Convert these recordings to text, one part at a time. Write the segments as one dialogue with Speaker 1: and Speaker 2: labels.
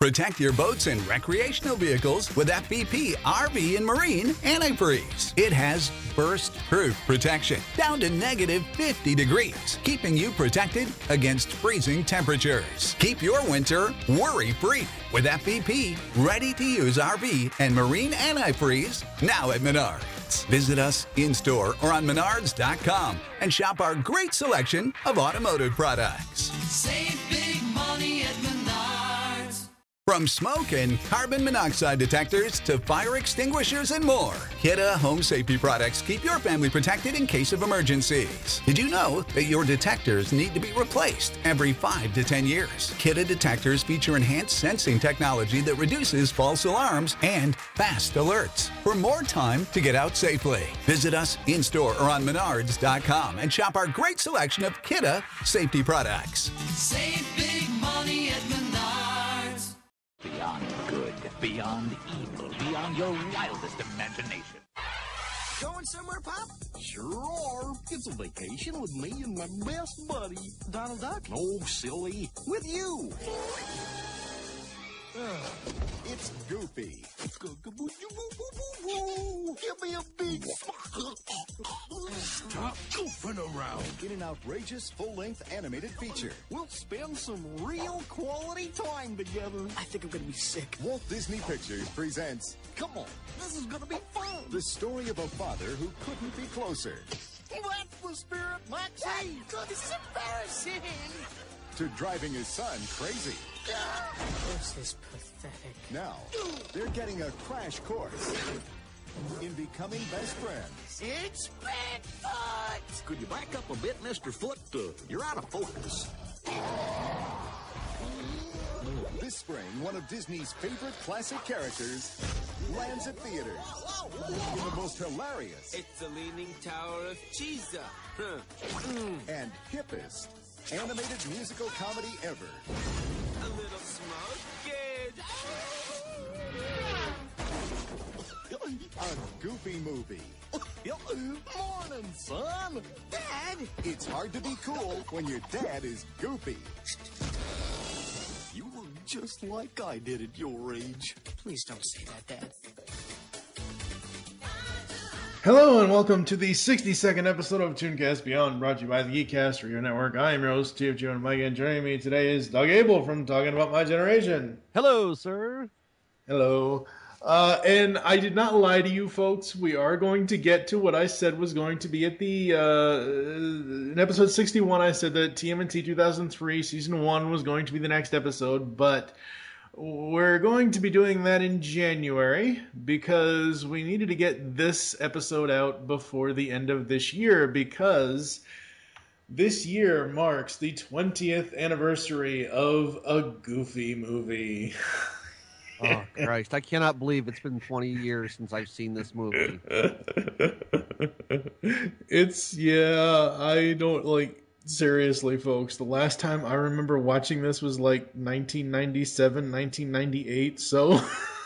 Speaker 1: Protect your boats and recreational vehicles with FVP RV and Marine Antifreeze. It has burst-proof protection down to negative 50 degrees, keeping you protected against freezing temperatures. Keep your winter worry-free with FVP ready-to-use RV and Marine Antifreeze now at Menards. Visit us in-store or on menards.com and shop our great selection of automotive products.
Speaker 2: Save big money at Menards.
Speaker 1: From smoke and carbon monoxide detectors to fire extinguishers and more, Kidde Home Safety products keep your family protected in case of emergencies. Did you know that your detectors need to be replaced every 5 to 10 years? Kidde detectors feature enhanced sensing technology that reduces false alarms and fast alerts for more time to get out safely. Visit us in-store or on menards.com and shop our great selection of Kidde safety products.
Speaker 2: Save big money at Menards.
Speaker 3: Beyond good, beyond evil, beyond your wildest imagination.
Speaker 4: Going somewhere, Pop?
Speaker 5: Sure are. It's a vacation with me and my best buddy.
Speaker 4: Donald Duck?
Speaker 5: No, silly. With you. It's Goofy. Give me a big stop goofing around. In an outrageous full-length animated feature. We'll spend some real quality time together.
Speaker 4: I think I'm gonna be sick.
Speaker 5: Walt Disney Pictures presents, come on, this is gonna be fun. The story of a father who couldn't be closer. That's the spirit, Maxie.
Speaker 4: This is embarrassing.
Speaker 5: To driving his son crazy.
Speaker 4: This is pathetic.
Speaker 5: Now, they're getting a crash course in becoming best friends.
Speaker 4: It's Bigfoot!
Speaker 5: Could you back up a bit, Mr. Foot? You're out of focus. This spring, one of Disney's favorite classic characters lands at theaters in the most hilarious
Speaker 6: It's the Leaning Tower of Cheesa.
Speaker 5: and hippest animated musical comedy ever.
Speaker 6: A little smoke, kid.
Speaker 5: A Goofy movie. Morning, son.
Speaker 4: Dad!
Speaker 5: It's hard to be cool when your dad is goofy. You look just like I did at your age.
Speaker 4: Please don't say that, Dad.
Speaker 7: Hello and welcome to the 62nd episode of Tooncast Beyond, brought to you by the Geekcast Radio Network. I am your host, TFG and Mike, and joining me today is Doug Abel from Talking About My Generation.
Speaker 8: Hello, sir.
Speaker 7: Hello. And I did not lie to you folks. We are going to get to what I said was going to be at the, in episode 61, I said that TMNT 2003 season 1 was going to be the next episode, but we're going to be doing that in January because we needed to get this episode out before the end of this year because this year marks the 20th anniversary of a Goofy movie.
Speaker 8: Oh, Christ. I cannot believe it's been 20 years since I've seen this movie.
Speaker 7: I don't like... Seriously, folks, the last time I remember watching this was like 1997, 1998, so...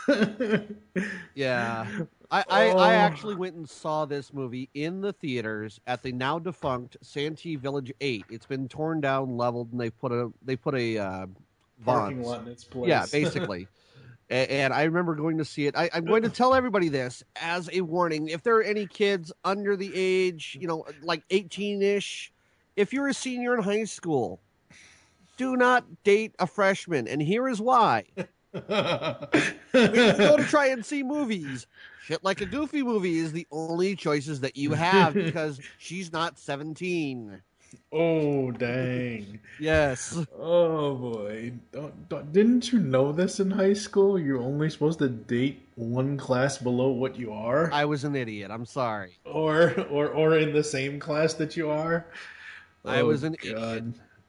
Speaker 8: Yeah. I actually went and saw this movie in the theaters at the now defunct Santee Village 8. It's been torn down, leveled, and they put a
Speaker 7: parking lot in its place.
Speaker 8: Yeah, basically. And I remember going to see it. I'm going to tell everybody this as a warning. If there are any kids under the age, like 18-ish, if you're a senior in high school, do not date a freshman. And here is why. When you go to try and see movies, shit like a Goofy movie is the only choices that you have because she's not 17.
Speaker 7: Oh, dang.
Speaker 8: Yes.
Speaker 7: Oh, boy. Didn't you know this in high school? You're only supposed to date one class below what you are?
Speaker 8: I was an idiot. I'm sorry.
Speaker 7: Or in the same class that you are?
Speaker 8: I was an idiot,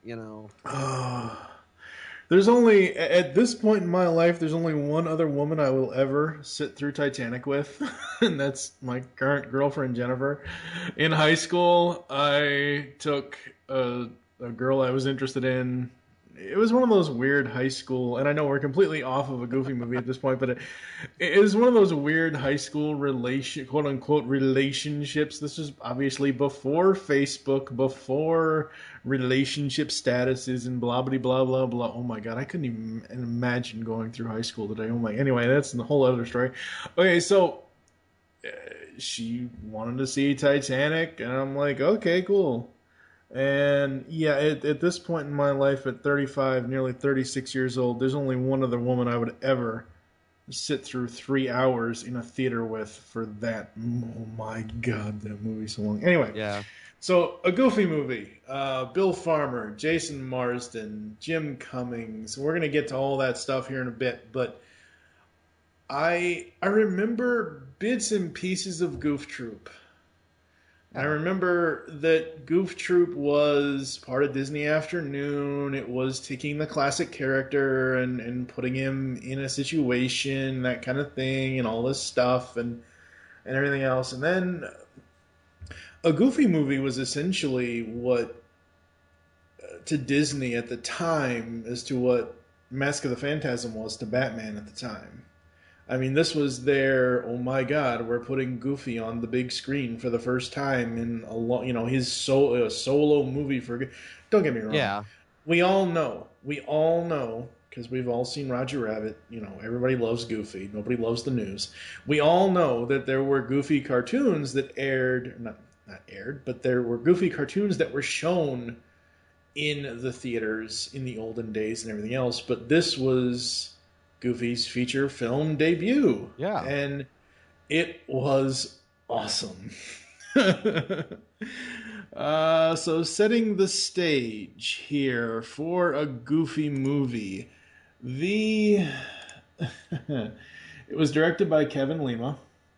Speaker 7: There's only, at this point in my life, there's only one other woman I will ever sit through Titanic with, and that's my current girlfriend, Jennifer. In high school, I took a girl I was interested in it was one of those weird high school, and I know we're completely off of a Goofy movie at this point, but it was one of those weird high school quote unquote relationships. This was obviously before Facebook, before relationship statuses and blah blah blah blah blah. Oh my god, I couldn't even imagine going through high school today. Oh my, anyway, that's the whole other story. Okay, so she wanted to see Titanic, and I'm like, okay, cool. And yeah, at this point in my life, at 35, nearly 36 years old, there's only one other woman I would ever sit through 3 hours in a theater with for that. Oh my god, that movie's so long. Anyway,
Speaker 8: Yeah.
Speaker 7: so a Goofy movie. Bill Farmer, Jason Marsden, Jim Cummings. We're gonna get to all that stuff here in a bit, but I remember bits and pieces of Goof Troop. I remember that Goof Troop was part of Disney Afternoon. It was taking the classic character and putting him in a situation, that kind of thing, and all this stuff and everything else. And then a Goofy movie was essentially what, to Disney at the time, as to what Mask of the Phantasm was to Batman at the time. I mean, this was their, oh my god, we're putting Goofy on the big screen for the first time in his solo movie for. Don't get me wrong.
Speaker 8: Yeah.
Speaker 7: We all know, because we've all seen Roger Rabbit. Everybody loves Goofy. Nobody loves the news. We all know that there were Goofy cartoons that aired, not aired, but there were Goofy cartoons that were shown in the theaters in the olden days and everything else. But this was Goofy's feature film debut.
Speaker 8: Yeah.
Speaker 7: And it was awesome. So setting the stage here for a Goofy movie. It was directed by Kevin Lima.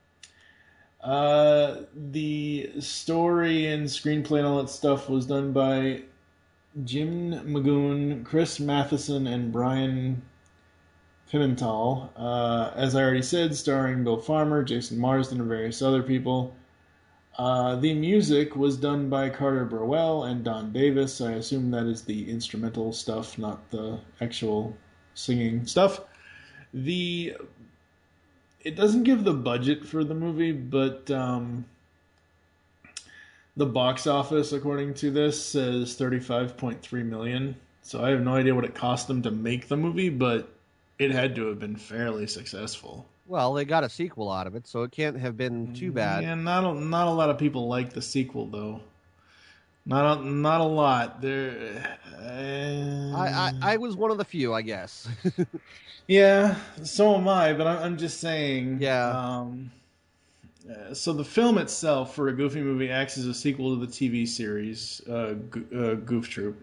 Speaker 7: The story and screenplay and all that stuff was done by Jim Magoon, Chris Matheson, and Brian Pimental. As I already said, starring Bill Farmer, Jason Marsden, and various other people. The music was done by Carter Burwell and Don Davis. I assume that is the instrumental stuff, not the actual singing stuff. It doesn't give the budget for the movie, but the box office, according to this, says $35.3 million. So I have no idea what it cost them to make the movie, but it had to have been fairly successful.
Speaker 8: Well, they got a sequel out of it, so it can't have been too bad.
Speaker 7: Yeah, not a lot of people like the sequel, though. Not a lot.
Speaker 8: I was one of the few, I guess.
Speaker 7: Yeah, so am I, but I'm just saying.
Speaker 8: Yeah.
Speaker 7: So the film itself, for a Goofy movie, acts as a sequel to the TV series Goof Troop.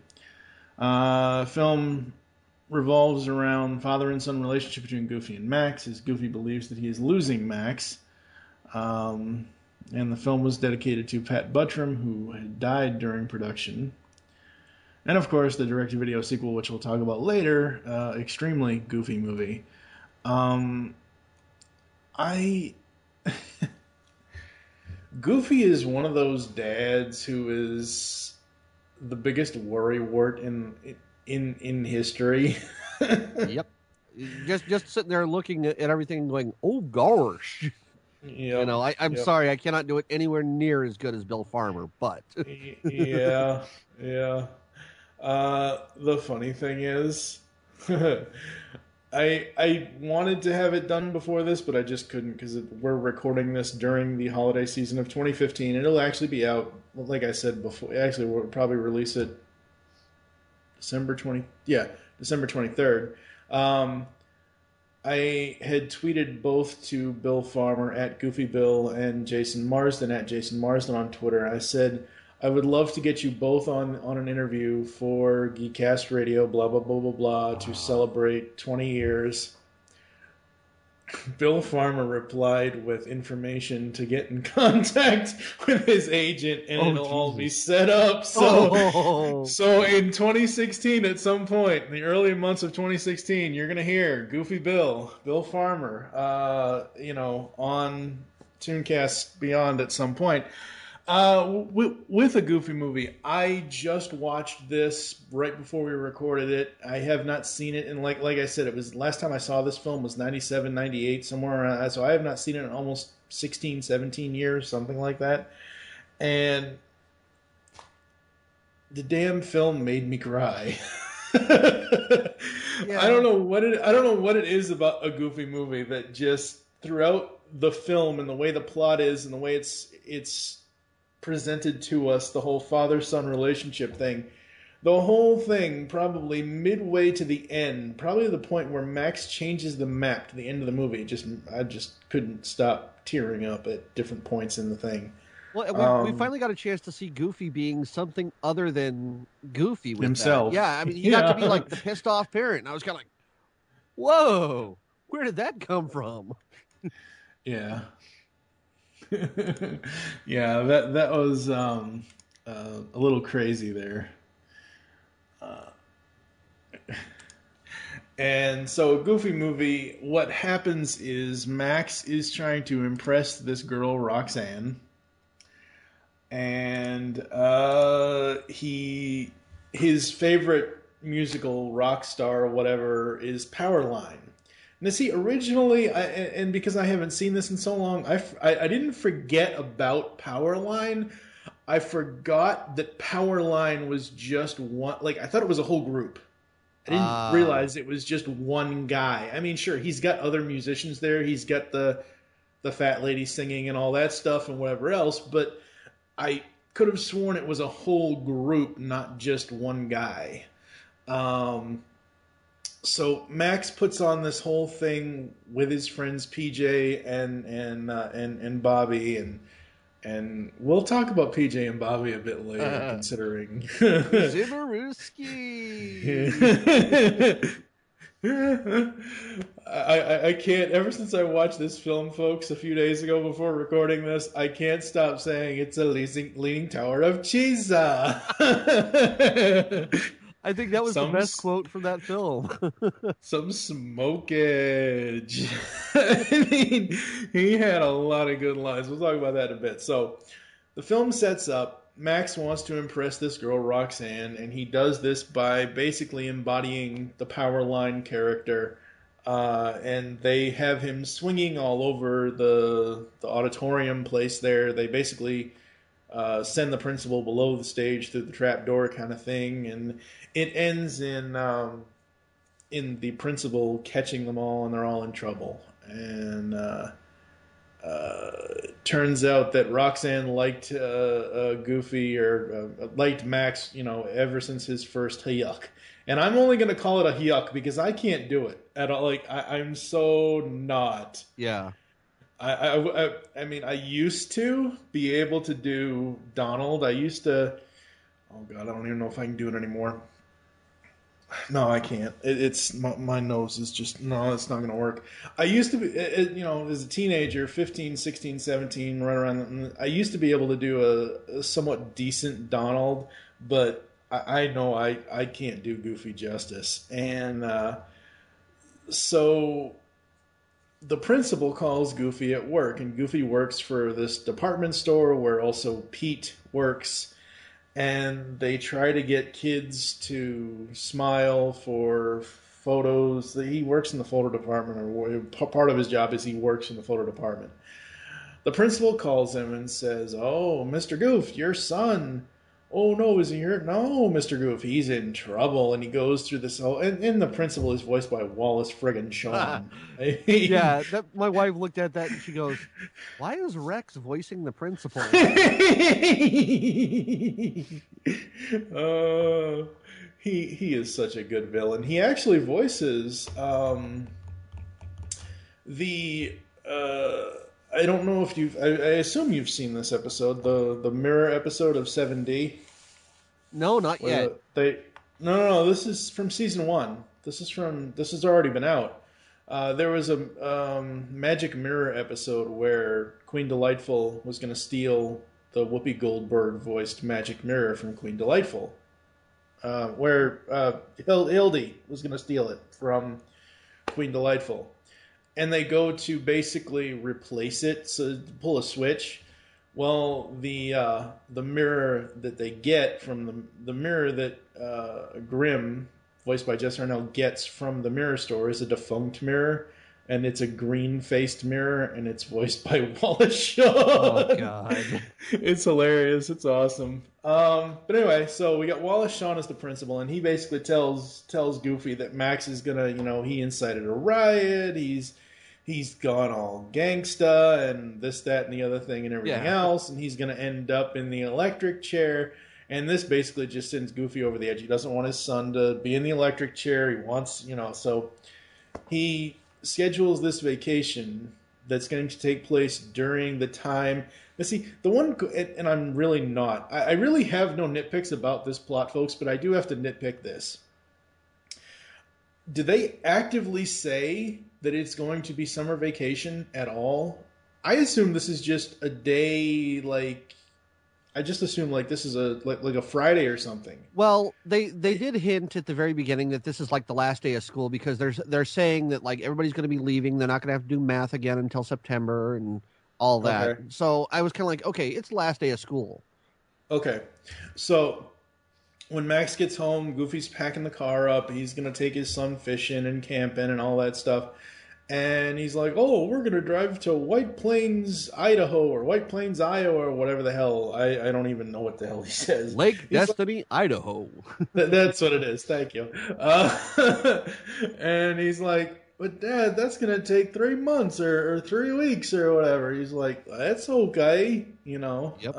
Speaker 7: Film revolves around father and son relationship between Goofy and Max, as Goofy believes that he is losing Max. And the film was dedicated to Pat Buttram, who had died during production. And of course, the direct-to-video sequel, which we'll talk about later, extremely Goofy movie. Goofy is one of those dads who is the biggest worrywart in history.
Speaker 8: Yep. Just sitting there looking at everything and going, oh gosh.
Speaker 7: Yep.
Speaker 8: I'm sorry, I cannot do it anywhere near as good as Bill Farmer, but
Speaker 7: Yeah. The funny thing is, I wanted to have it done before this, but I just couldn't because we're recording this during the holiday season of 2015. It'll actually be out, like I said before. Actually, we'll probably release it December 23rd. I had tweeted both to Bill Farmer at Goofy Bill and Jason Marsden at Jason Marsden on Twitter. I said, I would love to get you both on an interview for Geekcast Radio, blah, blah, blah, blah, blah, to celebrate 20 years. Bill Farmer replied with information to get in contact with his agent, and it'll all be set up. So in 2016, at some point, in the early months of 2016, you're going to hear Goofy Bill Farmer, on Tooncast Beyond at some point. With a Goofy movie, I just watched this right before we recorded it. I have not seen it, and like I said, it was last time I saw this film was 97, 98, somewhere around that. So I have not seen it in almost 16, 17 years, something like that. And the damn film made me cry.
Speaker 8: Yeah.
Speaker 7: I don't know what it is about a Goofy movie that just throughout the film and the way the plot is and the way it's presented to us, the whole father-son relationship thing, the whole thing probably midway to the end, probably the point where Max changes the map to the end of the movie, I just couldn't stop tearing up at different points in the thing.
Speaker 8: Well, we finally got a chance to see Goofy being something other than Goofy with
Speaker 7: himself.
Speaker 8: That. Yeah, I mean, he got to be like the pissed off parent. And I was kind of like, whoa, where did that come from?
Speaker 7: Yeah. Yeah, that was a little crazy there. And so a Goofy movie, what happens is Max is trying to impress this girl, Roxanne. And his favorite musical rock star or whatever is Powerline. Now, see, originally, and because I haven't seen this in so long, I didn't forget about Powerline. I forgot that Powerline was just one. Like, I thought it was a whole group. I didn't realize it was just one guy. I mean, sure, he's got other musicians there. He's got the fat lady singing and all that stuff and whatever else, but I could have sworn it was a whole group, not just one guy. So Max puts on this whole thing with his friends PJ and Bobby, and we'll talk about PJ and Bobby a bit later, considering
Speaker 8: Zimmerowski.
Speaker 7: I can't. Ever since I watched this film, folks, a few days ago before recording this, I can't stop saying it's a leaning tower of Chisa.
Speaker 8: I think that was the best quote from that film.
Speaker 7: Some smokage. I mean, he had a lot of good lines. We'll talk about that in a bit. So, the film sets up. Max wants to impress this girl, Roxanne, and he does this by basically embodying the Powerline character. And they have him swinging all over the auditorium place there. They basically send the principal below the stage through the trap door kind of thing, and it ends in the principal catching them all, and they're all in trouble. And turns out that Roxanne liked Goofy or liked Max, ever since his first yuck. And I'm only going to call it a yuck because I can't do it at all. Like I'm so not.
Speaker 8: Yeah.
Speaker 7: I mean, I used to be able to do Donald. I used to. Oh God, I don't even know if I can do it anymore. No, I can't. It's my nose is just no. It's not going to work. I used to be, as a teenager, 15, 16, 17, right around. I used to be able to do a somewhat decent Donald, but I know I can't do Goofy justice, and so. The principal calls Goofy at work, and Goofy works for this department store where also Pete works, and they try to get kids to smile for photos. He works in the photo department, or part of his job is he works in the photo department. The principal calls him and says, "Oh, Mr. Goof, your son. Oh, no, is he hurt? No, Mr. Goof, he's in trouble." And he goes through this whole... And the principal is voiced by Wallace friggin' Shawn.
Speaker 8: Yeah, my wife looked at that and she goes, "Why is Rex voicing the principal?"
Speaker 7: He is such a good villain. He actually voices the... I don't know if you've... I assume you've seen this episode, the mirror episode of 7D.
Speaker 8: No, not yet.
Speaker 7: No. This is from season 1. This has already been out. There was a Magic Mirror episode where Queen Delightful was going to steal the Whoopi Goldberg voiced Magic Mirror from Queen Delightful. Where Hildy was going to steal it from Queen Delightful. And they go to basically replace it, so pull a switch. Well, the mirror that they get from the mirror that Grimm, voiced by Jess Arnell, gets from the mirror store is a defunct mirror, and it's a green-faced mirror, and it's voiced by Wallace Shawn.
Speaker 8: Oh God,
Speaker 7: It's hilarious. It's awesome. But anyway, so we got Wallace Shawn as the principal, and he basically tells Goofy that Max is gonna, he incited a riot. He's gone all gangsta and this, that, and the other thing and everything else, and he's gonna end up in the electric chair. And this basically just sends Goofy over the edge. He doesn't want his son to be in the electric chair. He wants, so he schedules this vacation that's going to take place during the time. Let's see, the one, and I'm really not, I really have no nitpicks about this plot, folks, but I do have to nitpick this. Do they actively say that it's going to be summer vacation at all? I assume this is just a day, I just assume this is a Friday or something.
Speaker 8: Well, they did hint at the very beginning that this is like the last day of school, because they're saying that everybody's going to be leaving. They're not going to have to do math again until September and all that.
Speaker 7: Okay.
Speaker 8: So I was kind of like, okay, it's the last day of school.
Speaker 7: Okay. So when Max gets home, Goofy's packing the car up. He's going to take his son fishing and camping and all that stuff. And he's like, oh, we're going to drive to White Plains, Idaho, or White Plains, Iowa, or whatever the hell. I don't even know what the hell he says.
Speaker 8: Lake Destiny, Idaho.
Speaker 7: That's what it is. Thank you. And he's like, but Dad, that's going to take 3 months or 3 weeks or whatever. He's like, that's okay,
Speaker 8: Yep.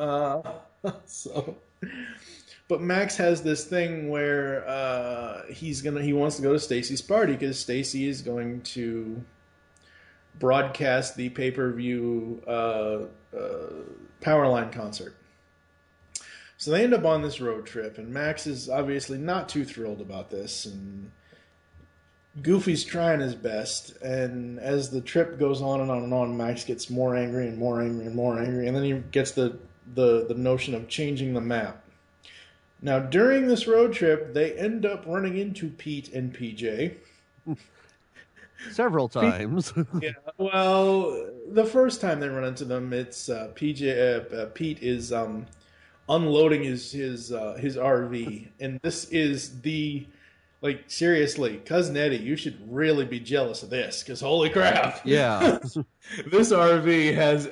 Speaker 7: But Max has this thing where he wants to go to Stacy's party because Stacy is going to broadcast the pay-per-view Powerline concert. So they end up on this road trip, and Max is obviously not too thrilled about this, and Goofy's trying his best, and as the trip goes on and on and on, Max gets more angry and more angry and more angry, and then he gets the notion of changing the map. Now, during this road trip, they end up running into Pete and PJ.
Speaker 8: Several times.
Speaker 7: Yeah, well, the first time they run into them, it's Pete is unloading his RV, and this is the seriously, Cousin Eddie, you should really be jealous of this, because holy crap,
Speaker 8: Yeah.
Speaker 7: this RV has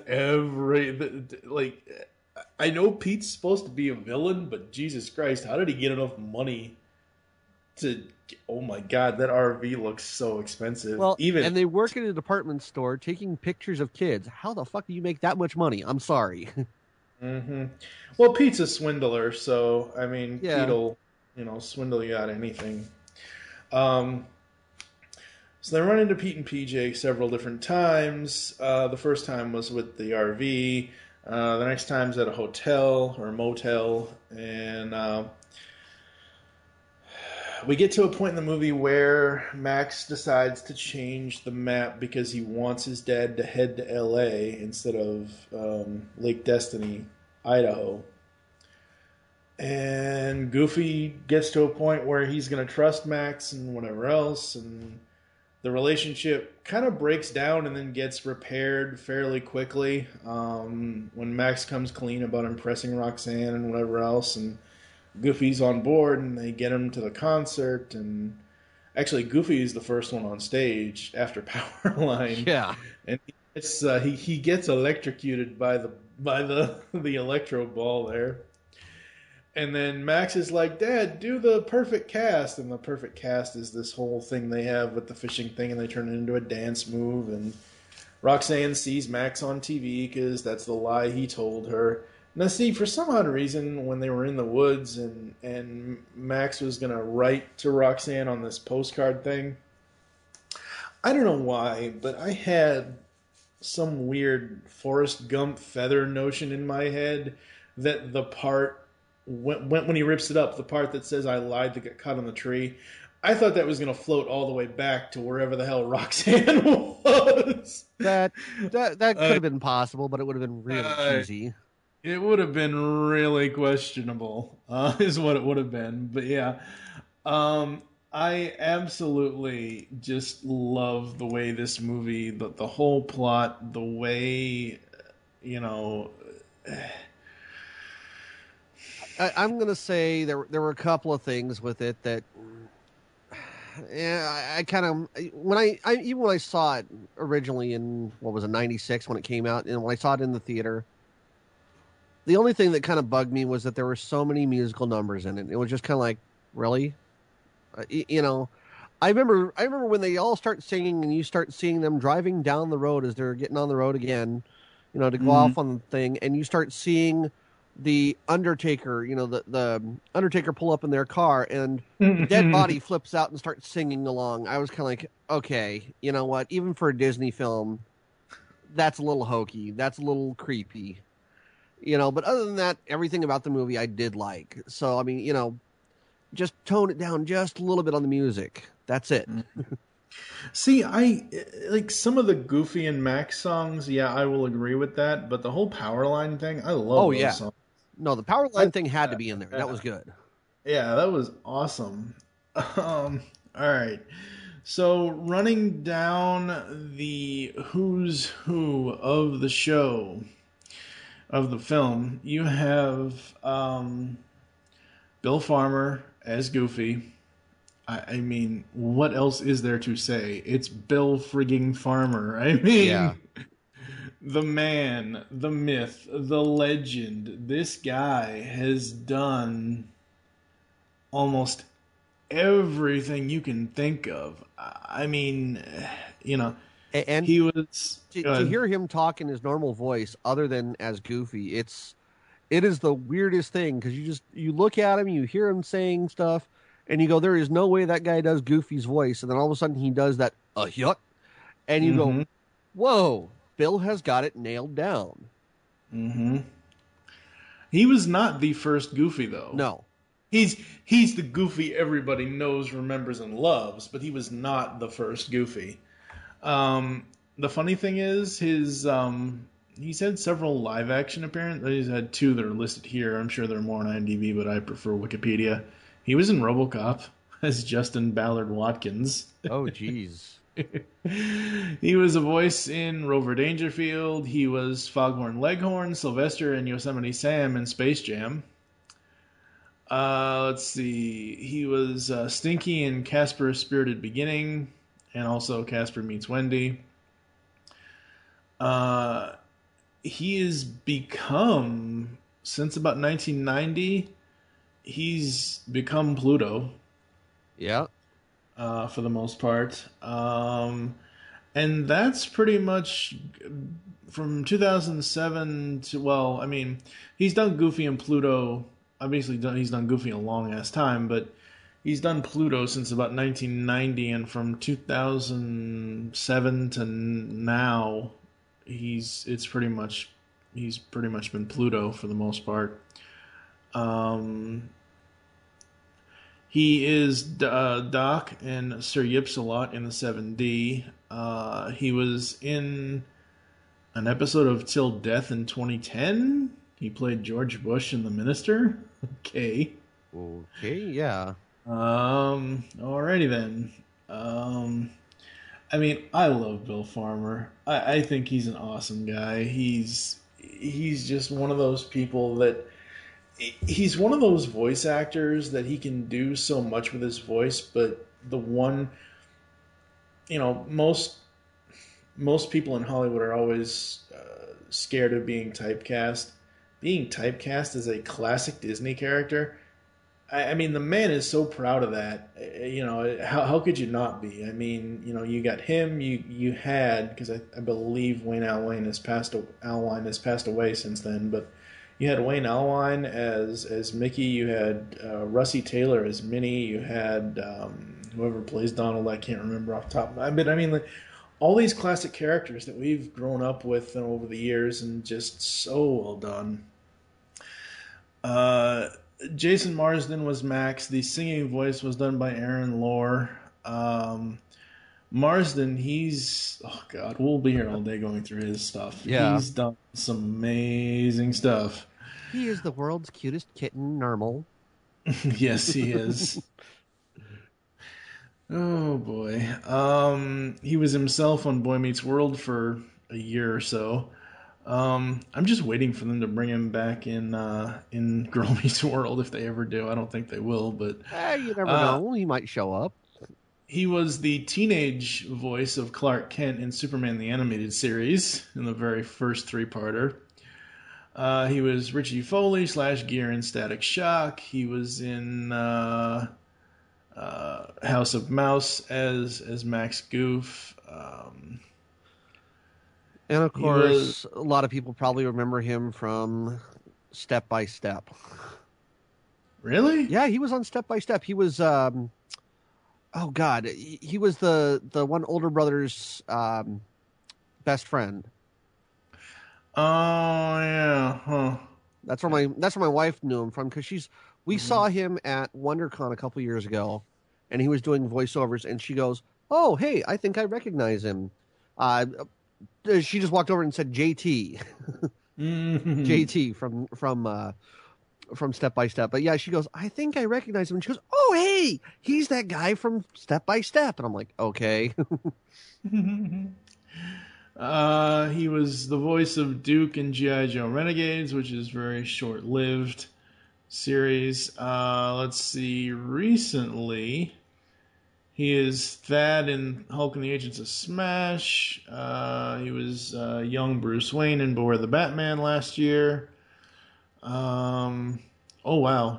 Speaker 7: I know Pete's supposed to be a villain, but Jesus Christ, how did he get enough money to? Oh my God, that RV looks so expensive.
Speaker 8: Well, and they work in a department store taking pictures of kids. How the fuck do you make that much money? I'm sorry.
Speaker 7: Mm-hmm. Well, Pete's a swindler, so I mean,
Speaker 8: Yeah.
Speaker 7: Pete'll swindle you out of anything. So they run into Pete and PJ several different times. The first time was with the RV. The next time's at a hotel or a motel, and we get to a point in the movie where Max decides to change the map because he wants his dad to head to L.A. instead of Lake Destiny, Idaho. And Goofy gets to a point where he's going to trust Max and whatever else, and the relationship kind of breaks down and then gets repaired fairly quickly when Max comes clean about impressing Roxanne and whatever else, and Goofy's on board, and they get him to the concert, and actually Goofy is the first one on stage after Powerline.
Speaker 8: Yeah.
Speaker 7: And he gets electrocuted by the electro ball there. And then Max is like, Dad, do the perfect cast. And the perfect cast is this whole thing they have with the fishing thing, and they turn it into a dance move. And Roxanne sees Max on TV because that's the lie he told her. Now, see, for some odd reason, when they were in the woods and Max was going to write to Roxanne on this postcard thing, I don't know why, but I had some weird Forrest Gump feather notion in my head that the part, when he rips it up, the part that says I lied to get caught on the tree, I thought that was going to float all the way back to wherever the hell Roxanne was.
Speaker 8: That could have been possible, but it would have been really cheesy.
Speaker 7: It would have been really questionable, is what it would have been. But yeah, I absolutely just love the way this movie, the whole plot, the way,
Speaker 8: I'm gonna say there were a couple of things with it that, yeah, I kind of when I even when I saw it originally in what was it, '96 when it came out, and when I saw it in the theater, the only thing that kind of bugged me was that there were so many musical numbers in it. It was just kind of like, really, you know. I remember when they all start singing and you start seeing them driving down the road as they're getting on the road again, you know, to go off on the thing, and you start seeing the Undertaker, you know, the Undertaker pull up in their car and the dead body flips out and starts singing along. I was kind of like, okay, you know what? Even for a Disney film, that's a little hokey. That's a little creepy, you know. But other than that, everything about the movie I did like. So, I mean, you know, just tone it down just a little bit on the music. That's it.
Speaker 7: See, I like some of the Goofy and Max songs. Yeah, I will agree with that. But the whole Powerline thing, I love those songs.
Speaker 8: No, the Powerline thing had to be in there. That was good.
Speaker 7: Yeah, that was awesome. All right. So running down the who's who of the show, of the film, you have Bill Farmer as Goofy. I mean, what else is there to say? It's Bill frigging Farmer. I mean,
Speaker 8: Yeah.
Speaker 7: The man, the myth, the legend. This guy has done almost everything you can think of. I mean, you know,
Speaker 8: And
Speaker 7: he was
Speaker 8: to hear him talk in his normal voice, other than as Goofy, it is the weirdest thing because you look at him, you hear him saying stuff, and you go, there is no way that guy does Goofy's voice, and then all of a sudden he does that yuck, and you go, whoa, Bill has got it nailed down.
Speaker 7: He was not the first Goofy though.
Speaker 8: No.
Speaker 7: He's the Goofy everybody knows, remembers, and loves, but he was not the first Goofy. The funny thing is, he's had several live action appearances. He's had 2 that are listed here. I'm sure there are more on IMDb, but I prefer Wikipedia. He was in RoboCop as Justin Ballard Watkins.
Speaker 8: Oh, jeez.
Speaker 7: He was a voice in Rover Dangerfield. He was Foghorn Leghorn, Sylvester, and Yosemite Sam in Space Jam. Let's see. He was Stinky in Casper's Spirited Beginning, and also Casper Meets Wendy. He has become, since about 1990, he's become Pluto.
Speaker 8: Yeah.
Speaker 7: For the most part. And that's pretty much from 2007 to, well, I mean, he's done Goofy and Pluto. Obviously, he's done Goofy a long-ass time, but he's done Pluto since about 1990, and from 2007 to now, he's pretty much been Pluto for the most part. He is Doc and Sir Yip-a-Lot in the 7D. He was in an episode of Till Death in 2010. He played George Bush in The Minister. Okay,
Speaker 8: yeah.
Speaker 7: Alrighty then. I mean, I love Bill Farmer. I think he's an awesome guy. He's just one of those people that... He's one of those voice actors that he can do so much with his voice, but the one, you know, most people in Hollywood are always scared of being typecast. Being typecast as a classic Disney character, I mean, the man is so proud of that. You know, how could you not be? I mean, you know, you got him. You had, because I believe Allwine has passed away since then, but. You had Wayne Allwine as Mickey. You had Russie Taylor as Minnie. You had whoever plays Donald. I can't remember off the top. But I mean, like, all these classic characters that we've grown up with over the years, and just so well done. Jason Marsden was Max. The singing voice was done by Aaron Lohr. Marsden, oh God, we'll be here all day going through his stuff.
Speaker 8: Yeah.
Speaker 7: He's done some amazing stuff.
Speaker 8: He is the world's cutest kitten, normal.
Speaker 7: Yes, he is. Oh boy. He was himself on Boy Meets World for a year or so. I'm just waiting for them to bring him back in Girl Meets World if they ever do. I don't think they will, but
Speaker 8: You never know. He might show up.
Speaker 7: he was the teenage voice of Clark Kent in Superman the Animated Series in the very first three-parter. He was Richie Foley / Gear in Static Shock. He was in House of Mouse as Max Goof.
Speaker 8: And of course, a lot of people probably remember him from Step by Step.
Speaker 7: Really?
Speaker 8: Yeah, he was on Step by Step. He was, oh God, he was the one older brother's best friend.
Speaker 7: Oh yeah, huh?
Speaker 8: That's where my wife knew him from, because we saw him at WonderCon a couple years ago, and he was doing voiceovers, and she goes, "Oh, hey, I think I recognize him." She just walked over and said JT, JT from Step by Step. But yeah, she goes, "I think I recognize him." And she goes, "Oh, hey, he's that guy from Step by Step." And I'm like, okay.
Speaker 7: He was the voice of Duke in G.I. Joe Renegades, which is very short-lived series. Let's see, recently he is Thad in Hulk and the Agents of Smash. He was young Bruce Wayne in Beware the Batman last year. Oh wow,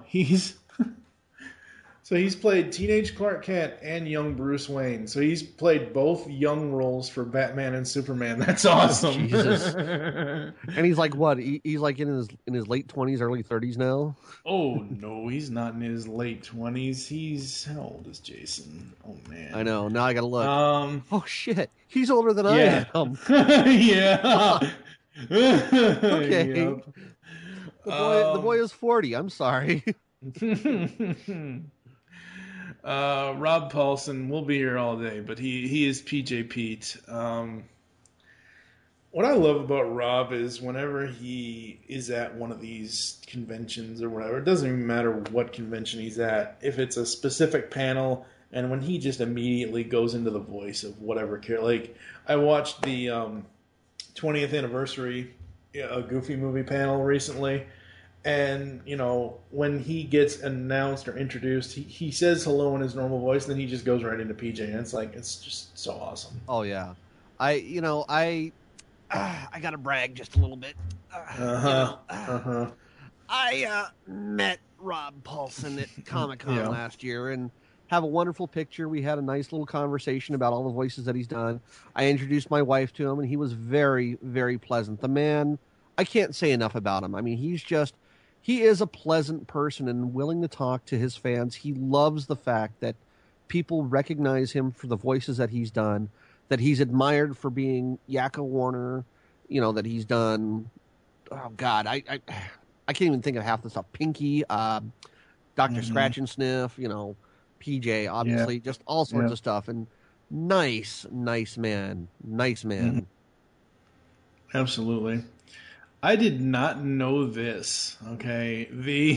Speaker 7: so he's played teenage Clark Kent and young Bruce Wayne. So he's played both young roles for Batman and Superman. That's awesome.
Speaker 8: Jesus. And he's like what? He's like in his late 20s, early 30s now.
Speaker 7: Oh no, he's not in his late 20s. He's how old is Jason? Oh man,
Speaker 8: I know. Now I gotta look. Oh shit, he's older than I am.
Speaker 7: Yeah.
Speaker 8: Okay.
Speaker 7: Yep.
Speaker 8: The boy is 40. I'm sorry.
Speaker 7: Rob Paulson will be here all day, but he is PJ Pete. What I love about Rob is whenever he is at one of these conventions or whatever, it doesn't even matter what convention he's at, if it's a specific panel, and when he just immediately goes into the voice of whatever character. Like, I watched the 20th anniversary Goofy movie panel recently, and, you know, when he gets announced or introduced, he says hello in his normal voice, and then he just goes right into PJ, and it's just so awesome.
Speaker 8: Oh, yeah. I gotta brag just a little bit. I met Rob Paulson at Comic-Con last year and have a wonderful picture. We had a nice little conversation about all the voices that he's done. I introduced my wife to him, and he was very, very pleasant. The man, I can't say enough about him. I mean, he is a pleasant person and willing to talk to his fans. He loves the fact that people recognize him for the voices that he's done, that he's admired for being Yakko Warner, you know, that he's done. Oh God, I can't even think of half the stuff. Pinky, Dr. Scratch and Sniff, you know, PJ, obviously, just all sorts of stuff. And nice man.
Speaker 7: Absolutely. I did not know this. Okay, the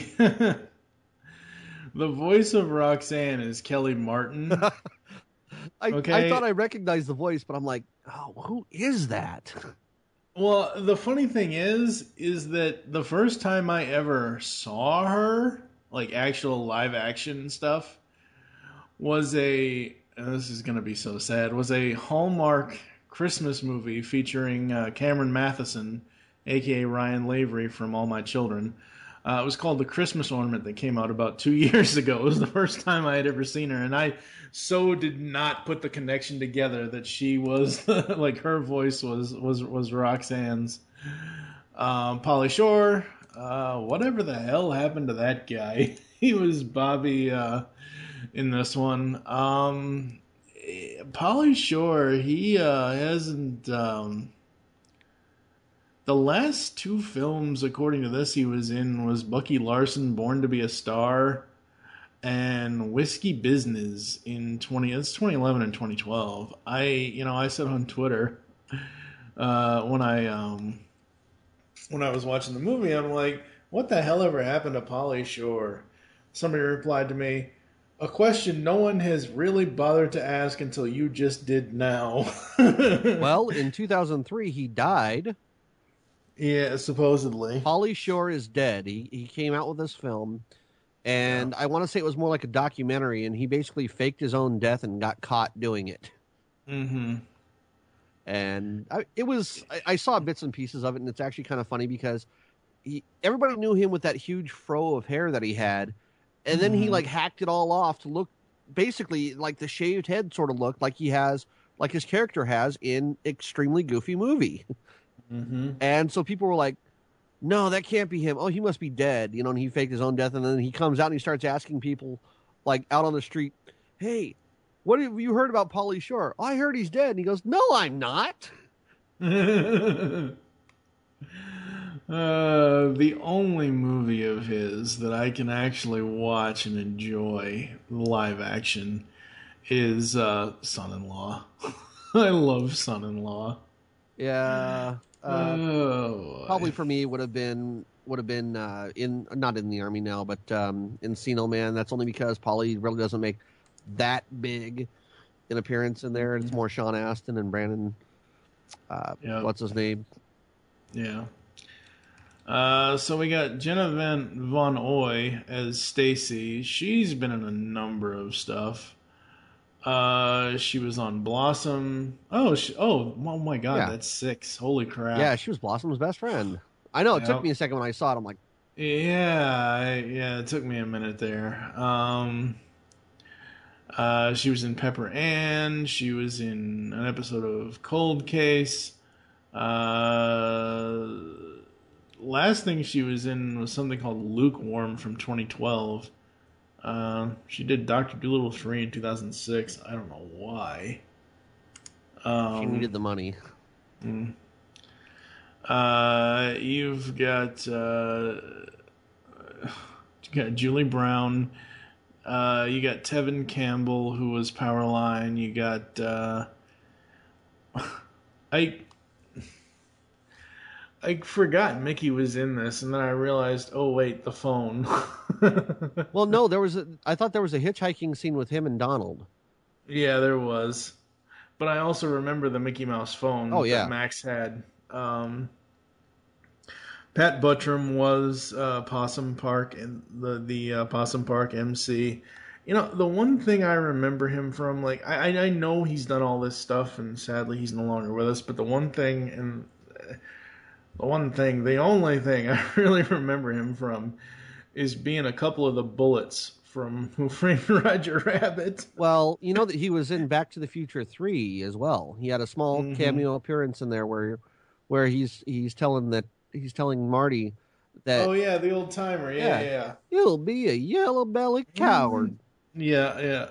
Speaker 7: voice of Roxanne is Kelly Martin.
Speaker 8: I thought I recognized the voice, but I'm like, oh, who is that?
Speaker 7: Well, the funny thing is that the first time I ever saw her, like actual live action stuff, was and this is going to be so sad, was a Hallmark Christmas movie featuring Cameron Matheson, a.k.a. Ryan Lavery from All My Children. It was called The Christmas Ornament, that came out about 2 years ago. It was the first time I had ever seen her, and I so did not put the connection together that she was, like, her voice was Roxanne's. Pauly Shore, whatever the hell happened to that guy? He was Bobby in this one. Pauly Shore, he hasn't... The last two films, according to this, he was in was Bucky Larson, Born to be a Star, and Whiskey Business in 2011 and 2012. I said on Twitter when I was watching the movie, I'm like, what the hell ever happened to Pauly Shore? Somebody replied to me, a question no one has really bothered to ask until you just did now.
Speaker 8: Well, in 2003, he died.
Speaker 7: Yeah, supposedly.
Speaker 8: Pauly Shore is dead. He came out with this film, and I want to say it was more like a documentary, and he basically faked his own death and got caught doing it.
Speaker 7: Mm-hmm.
Speaker 8: And I saw bits and pieces of it, and it's actually kind of funny because everybody knew him with that huge fro of hair that he had, and then he like hacked it all off to look basically like the shaved head sort of look like he has, like his character has in Extremely Goofy Movie.
Speaker 7: Mm-hmm.
Speaker 8: And so people were like, no, that can't be him. Oh, he must be dead. You know, and he faked his own death. And then he comes out and he starts asking people like out on the street, hey, what have you heard about Pauly Shore? Oh, I heard he's dead. And he goes, no, I'm not.
Speaker 7: The only movie of his that I can actually watch and enjoy live action is Son-in-Law. I love Son-in-Law.
Speaker 8: Yeah. Probably for me would have been in not in the Army now, but Encino Man. That's only because Pauly really doesn't make that big an appearance in there. It's more Sean Astin and Brandon. What's his name?
Speaker 7: Yeah. So we got Jenna Von Oy as Stacy. She's been in a number of stuff. She was on Blossom. Oh my God,
Speaker 8: Yeah.
Speaker 7: that's 6. Holy crap.
Speaker 8: Yeah, she was Blossom's best friend. I know, it took
Speaker 7: Yep.
Speaker 8: me a second when I saw it. I'm like,
Speaker 7: Yeah, it took me a minute there. She was in Pepper Ann. She was in an episode of Cold Case. Last thing she was in was something called Lukewarm from 2012. She did Dr. Dolittle 3 in 2006. I don't know why.
Speaker 8: she needed the money.
Speaker 7: You've got Julie Brown. You got Tevin Campbell, who was Powerline. You got I forgot Mickey was in this, and then I realized, oh wait, the phone.
Speaker 8: Well, no, I thought there was a hitchhiking scene with him and Donald.
Speaker 7: Yeah, there was. But I also remember the Mickey Mouse phone that Max had. Pat Buttram was Possum Park and the Possum Park MC. You know, the one thing I remember him from, like, I know he's done all this stuff, and sadly he's no longer with us, but the only thing I really remember him from is being a couple of the bullets from Who Framed Roger Rabbit.
Speaker 8: Well, you know that he was in Back to the Future 3 as well. He had a small cameo appearance in there where he's telling Marty that,
Speaker 7: oh yeah, the old timer. Yeah.
Speaker 8: you'll be a yellow-bellied coward.
Speaker 7: Yeah.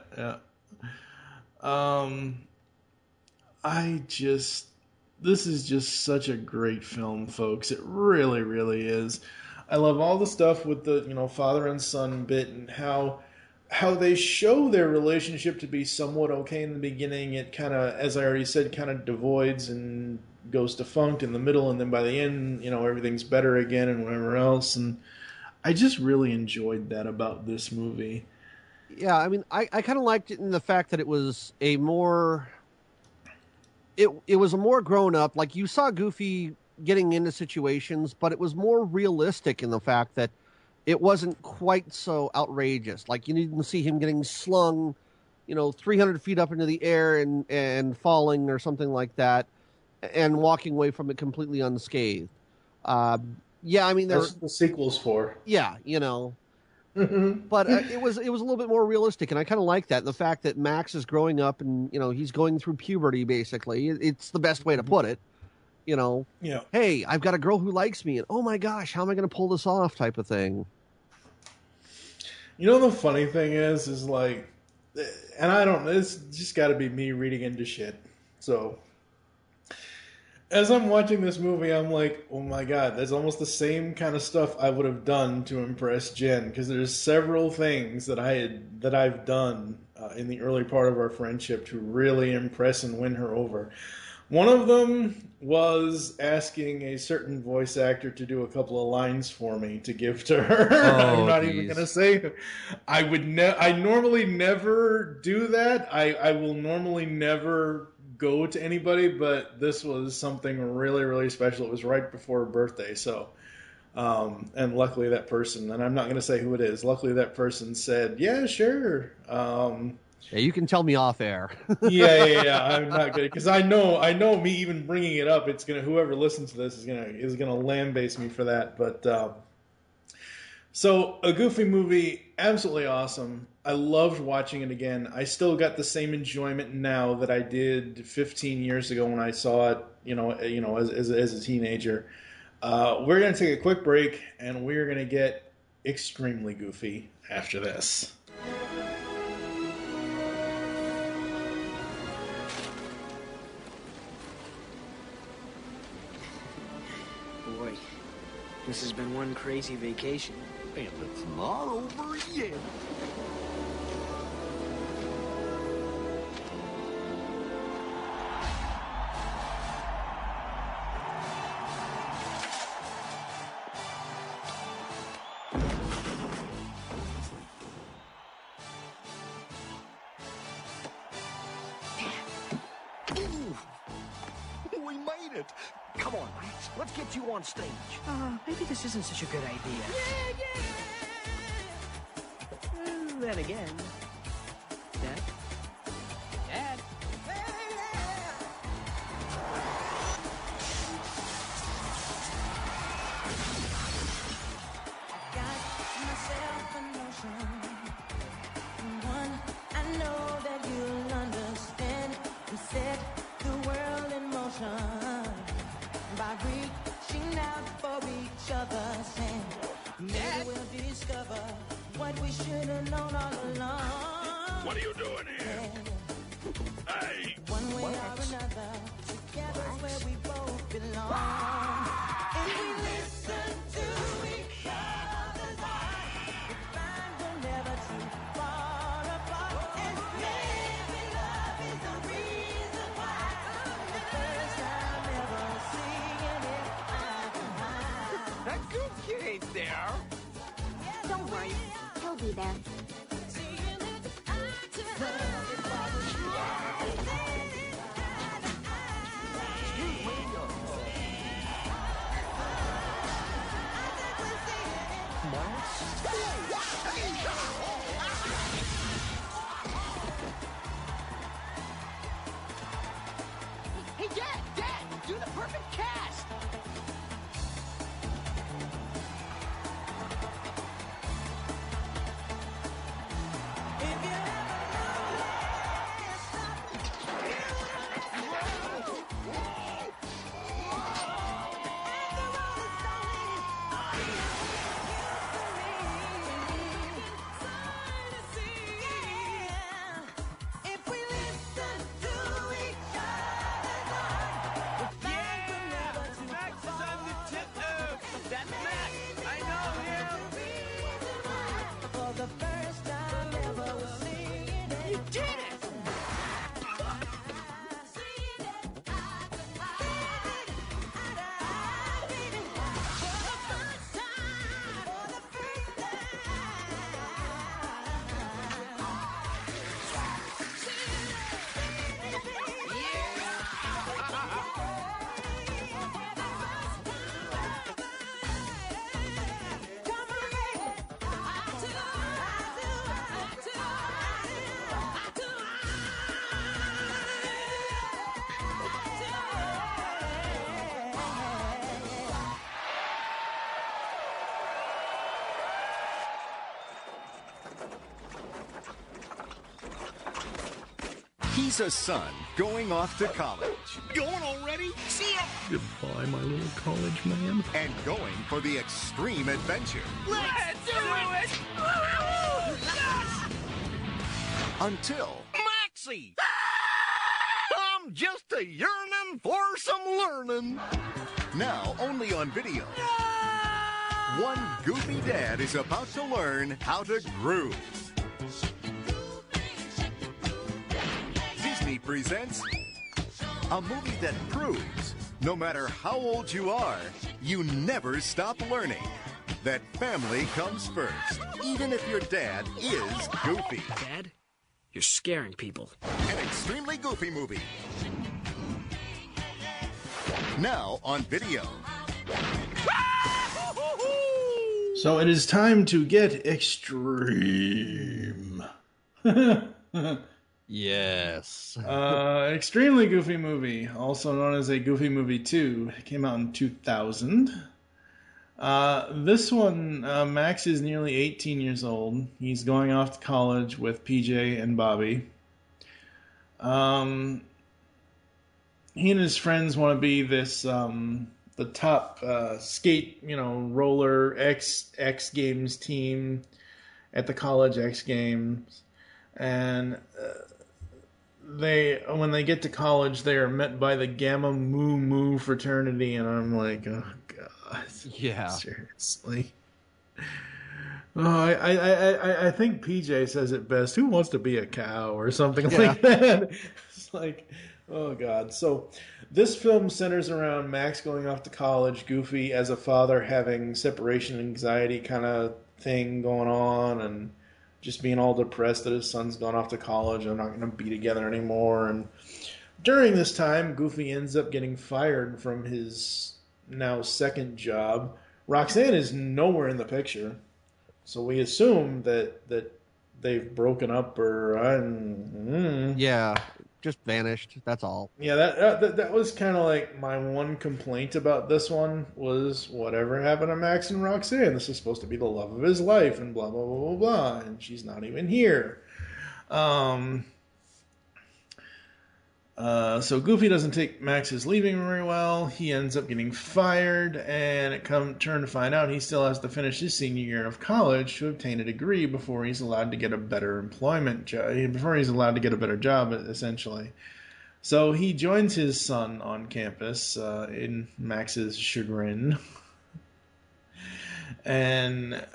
Speaker 7: This is just such a great film, folks. It really, really is. I love all the stuff with the, father and son bit, and how they show their relationship to be somewhat okay in the beginning. It kind of, as I already said, kind of devoids and goes defunct in the middle, and then by the end, everything's better again and whatever else. And I just really enjoyed that about this movie.
Speaker 8: Yeah, I mean, I kind of liked it in the fact that it was a more... It was a more grown up, like you saw Goofy getting into situations, but it was more realistic in the fact that it wasn't quite so outrageous. Like you didn't see him getting slung, 300 feet up into the air and falling or something like that, and walking away from it completely unscathed. Yeah, I mean,
Speaker 7: that's what the sequel's for.
Speaker 8: Yeah, But it was a little bit more realistic, and I kind of like that. The fact that Max is growing up and, he's going through puberty, basically. It's the best way to put it.
Speaker 7: Yeah.
Speaker 8: Hey, I've got a girl who likes me, and oh my gosh, how am I going to pull this off type of thing.
Speaker 7: The funny thing is like, and I don't, it's just got to be me reading into shit. So, as I'm watching this movie, I'm like, oh my God, that's almost the same kind of stuff I would have done to impress Jen, because there's several things that I've done in the early part of our friendship to really impress and win her over. One of them was asking a certain voice actor to do a couple of lines for me to give to her. I'm not even going to say I normally never do that. I will normally never go to anybody, but this was something really, really special. It was right before her birthday, so and luckily that person, and I'm not going to say who it is, luckily that person said, yeah, sure.
Speaker 8: Yeah, you can tell me off air.
Speaker 7: yeah. I'm not good because I know me even bringing it up, it's gonna, whoever listens to this is gonna lambaste me for that. But so a Goofy movie, absolutely awesome. I loved watching it again. I still got the same enjoyment now that I did 15 years ago when I saw it. As a teenager. We're gonna take a quick break, and we're gonna get extremely goofy after this.
Speaker 4: Boy, this has been one crazy vacation.
Speaker 5: And it's not over yet. We made it. Come on, Rex. Let's get you on stage.
Speaker 4: Maybe this isn't such a good idea. Then again. Dad? Dad?
Speaker 9: Got myself a notion. One I know that you'll understand. We set the world in motion by reaching out for each other's hand. Maybe we'll discover what we should have known all along.
Speaker 3: What are you doing here? Hey!
Speaker 9: One way or another, together's where we both belong. If we listen to each other's heart, we find we're never too far apart. And maybe love is the reason why. The first time ever seeing it eye to eye.
Speaker 6: That good kid ain't there.
Speaker 10: Don't worry, he'll be there.
Speaker 9: Seeing it eye to eye.
Speaker 4: Hey, Dad! Do the perfect cast!
Speaker 9: If we listen to each other's heart, we find we're never too
Speaker 6: Max is
Speaker 9: far.
Speaker 6: on the tip. That's Max. I know him.
Speaker 9: For the first time ever, we're seeing it.
Speaker 4: You did it!
Speaker 5: He's a son going off to college
Speaker 6: Going already? See ya!
Speaker 11: Goodbye, my little college man.
Speaker 5: and going for the extreme adventure
Speaker 6: Let's do it! Yes!
Speaker 5: until
Speaker 6: Maxie!
Speaker 5: I'm just a yearning for some learning. Now only on video. One goofy dad is about to learn how to groove. Disney presents a movie that proves no matter how old you are, you never stop learning. That family comes first, even if your dad is goofy.
Speaker 4: Dad, you're scaring people.
Speaker 5: An extremely goofy movie. Now on video.
Speaker 7: So it is time to get extreme.
Speaker 8: Yes.
Speaker 7: Extremely Goofy Movie, also known as a Goofy Movie 2, came out in 2000. This one, Max is nearly 18 years old. He's going off to college with PJ and Bobby. He and his friends want to be this, the top skate, roller X Games team at the college X Games. And when they get to college, they are met by the Gamma Mu Mu fraternity, and I'm like, oh god,
Speaker 8: yeah,
Speaker 7: seriously. Oh, I think PJ says it best. Who wants to be a cow or something like that? It's like, oh god. So this film centers around Max going off to college, Goofy as a father having separation anxiety kind of thing going on, and just being all depressed that his son's gone off to college and they're not going to be together anymore. And during this time, Goofy ends up getting fired from his now second job. Roxanne is nowhere in the picture, so we assume that they've broken up or
Speaker 8: yeah, just vanished. That's all.
Speaker 7: Yeah, that was kind of like my one complaint about this one was whatever happened to Max and Roxanne. This is supposed to be the love of his life and blah, blah, blah, blah, blah, and she's not even here. So Goofy doesn't take Max's leaving very well. He ends up getting fired, and it turned to find out he still has to finish his senior year of college to obtain a degree before he's allowed to get a better before he's allowed to get a better job, essentially. So he joins his son on campus, in Max's chagrin. And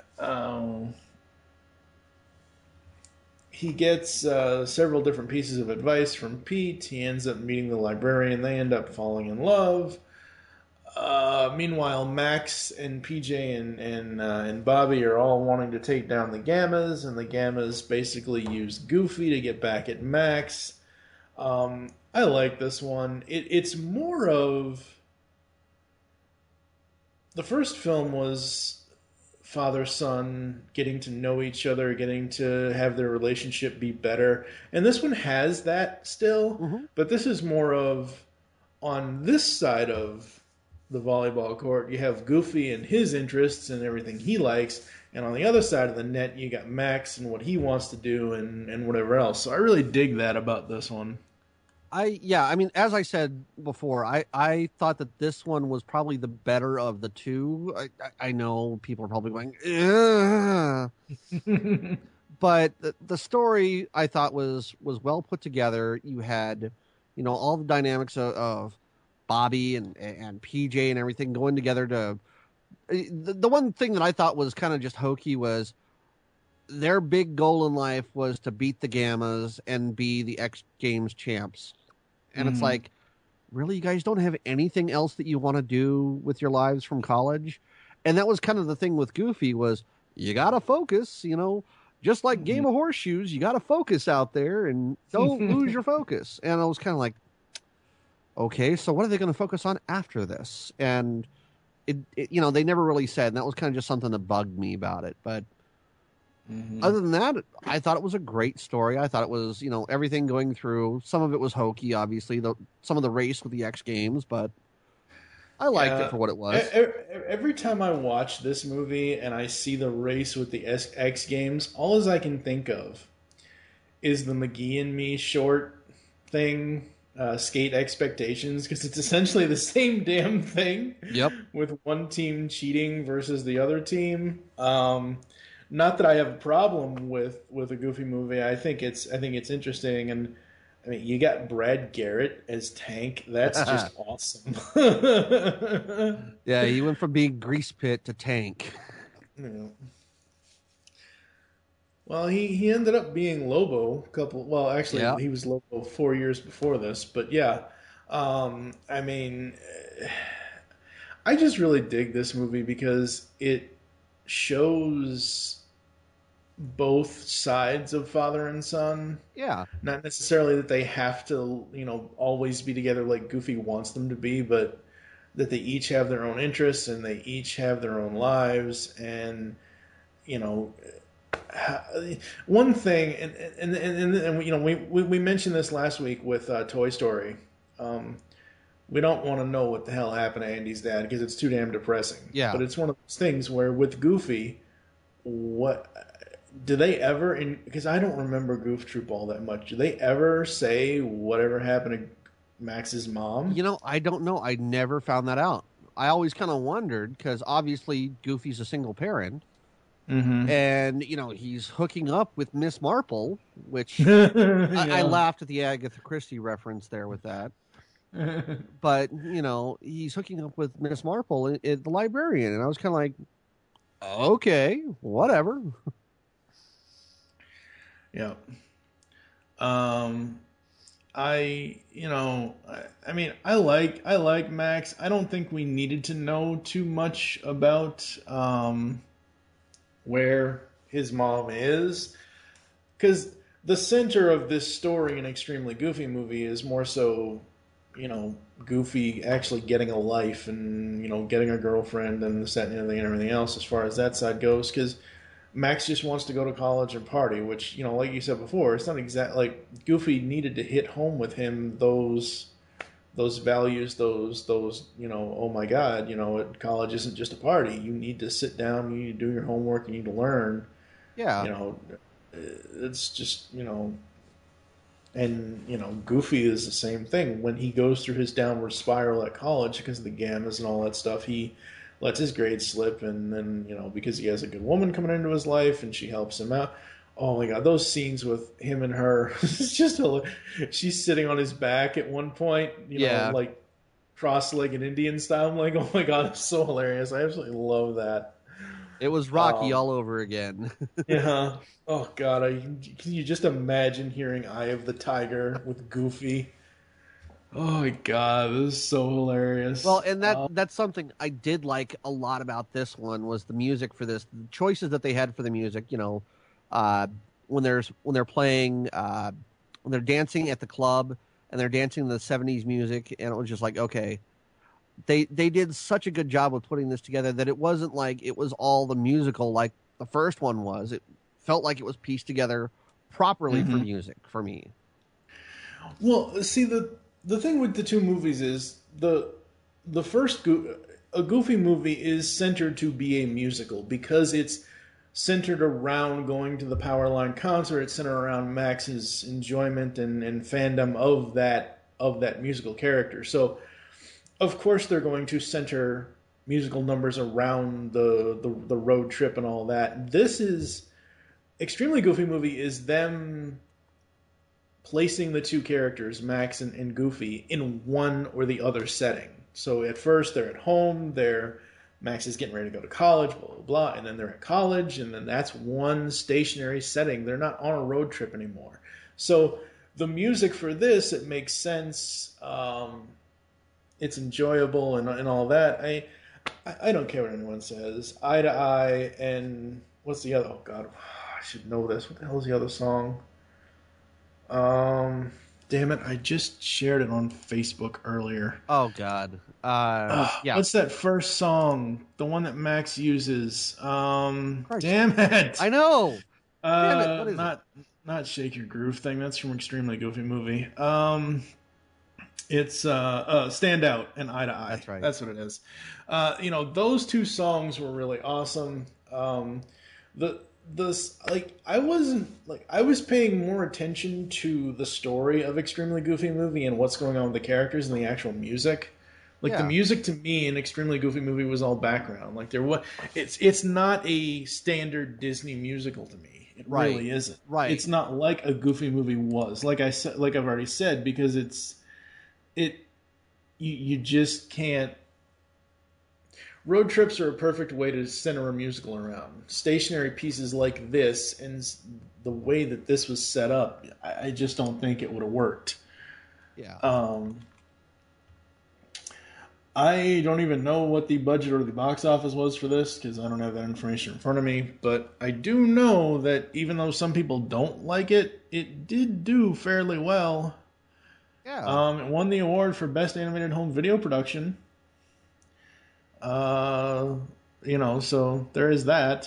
Speaker 7: he gets several different pieces of advice from Pete. He ends up meeting the librarian. They end up falling in love. Meanwhile, Max and PJ and Bobby are all wanting to take down the Gammas, and the Gammas basically use Goofy to get back at Max. I like this one. It's more of... The first film was father-son getting to know each other, getting to have their relationship be better. And this one has that still, but this is more of, on this side of the volleyball court, you have Goofy and his interests and everything he likes, and on the other side of the net, you got Max and what he wants to do and whatever else. So I really dig that about this one.
Speaker 8: I mean, as I said before, I thought that this one was probably the better of the two. I know people are probably going, ugh. But the story I thought was well put together. You had, all the dynamics of Bobby and PJ and everything going together to. The one thing that I thought was kind of just hokey was their big goal in life was to beat the Gammas and be the X Games champs. And it's like, really, you guys don't have anything else that you want to do with your lives from college? And that was kind of the thing with Goofy was, you got to focus, just like Game of Horseshoes, you got to focus out there and don't lose your focus. And I was kind of like, okay, so what are they going to focus on after this? And, they never really said, and that was kind of just something that bugged me about it. But other than that, I thought it was a great story. I thought it was, everything going through. Some of it was hokey, obviously, some of the race with the X Games, but I liked it for what it was.
Speaker 7: Every time I watch this movie and I see the race with the X Games, all as I can think of is the McGee and Me short thing, Skate Expectations, because it's essentially the same damn thing.
Speaker 8: Yep. With
Speaker 7: one team cheating versus the other team. Not that I have a problem with a Goofy movie. I think it's interesting, and I mean, you got Brad Garrett as Tank. That's just awesome.
Speaker 8: Yeah, he went from being Grease Pit to Tank.
Speaker 7: Yeah. Well, he ended up being Lobo he was Lobo 4 years before this, but yeah. I mean, I just really dig this movie because it shows both sides of father and son.
Speaker 8: Yeah.
Speaker 7: Not necessarily that they have to, always be together like Goofy wants them to be, but that they each have their own interests and they each have their own lives. And you know, one thing, and you know, we mentioned this last week with Toy Story. We don't want to know what the hell happened to Andy's dad because it's too damn depressing.
Speaker 8: Yeah.
Speaker 7: But it's one of those things where with Goofy, what do they ever? Because I don't remember Goof Troop all that much. Do they ever say whatever happened to Max's mom?
Speaker 8: You know, I don't know. I never found that out. I always kind of wondered because obviously Goofy's a single parent.
Speaker 7: Mm-hmm.
Speaker 8: And, you know, he's hooking up with Miss Marple, which
Speaker 7: Yeah.
Speaker 8: I laughed at the Agatha Christie reference there with that. But, you know, he's hooking up with Miss Marple at the librarian. And I was kind of like, okay, whatever.
Speaker 7: Yeah. I mean, I like Max. I don't think we needed to know too much about where his mom is, because the center of this story in Extremely Goofy Movie is more so, you know, Goofy actually getting a life and, you know, getting a girlfriend and this, that, and everything else as far as that side goes, because Max just wants to go to college and party, which, you know, like you said before, it's not exactly like Goofy needed to hit home with him those values, those, you know, oh my God, you know, college isn't just a party. You need to sit down, you need to do your homework, you need to learn.
Speaker 8: Yeah.
Speaker 7: You know, it's just, you know, and, you know, Goofy is the same thing. When he goes through his downward spiral at college because of the gammas and all that stuff, he lets his grades slip, and then, you know, because he has a good woman coming into his life and she helps him out. Oh my God, those scenes with him and her, it's just she's sitting on his back at one point, you know, like cross-legged Indian style. I'm like, oh my God, it's so hilarious. I absolutely love that.
Speaker 8: It was Rocky all over again.
Speaker 7: Yeah. Oh God, can you just imagine hearing Eye of the Tiger with Goofy? Oh my God, this is so hilarious.
Speaker 8: Well, and that's something I did like a lot about this one was the music for this. The choices that they had for the music, you know, when they're playing, when they're dancing at the club and they're dancing the 70s music, and it was just like, okay, they did such a good job with putting this together that it wasn't like it was all the musical like the first one was. It felt like it was pieced together properly for music for me.
Speaker 7: Well, see, the thing with the two movies is the first a Goofy movie is centered to be a musical because it's centered around going to the Powerline concert. It's centered around Max's enjoyment and fandom of that musical character. So, of course, they're going to center musical numbers around the road trip and all that. This is Extremely Goofy Movie is them placing the two characters, Max and Goofy, in one or the other setting. So at first they're at home, Max is getting ready to go to college, blah, blah, blah, and then they're at college, and then that's one stationary setting. They're not on a road trip anymore. So the music for this, it makes sense. It's enjoyable and all that. I don't care what anyone says. Eye to Eye and what's the other? Oh, God, I should know this. What the hell is the other song? Damn it, I just shared it on Facebook earlier.
Speaker 8: Oh God. Yeah.
Speaker 7: What's that first song? The one that Max uses. Damn it.
Speaker 8: I know. Damn it. What is
Speaker 7: not Shake Your Groove Thing. That's from Extremely Goofy Movie. It's Stand Out and Eye to Eye.
Speaker 8: That's right.
Speaker 7: That's what it is. You know, those two songs were really awesome. I was paying more attention to the story of Extremely Goofy Movie and what's going on with the characters and the actual music. The music to me in Extremely Goofy Movie was all background. It's not a standard Disney musical to me. It really isn't.
Speaker 8: Right.
Speaker 7: It's not like a Goofy movie was. Like I've already said, because you just can't. Road trips are a perfect way to center a musical around. Stationary pieces like this and the way that this was set up, I just don't think it would have worked.
Speaker 8: Yeah.
Speaker 7: I don't even know what the budget or the box office was for this because I don't have that information in front of me. But I do know that even though some people don't like it, it did do fairly well.
Speaker 8: Yeah.
Speaker 7: It won the award for Best Animated Home Video Production. So there is that.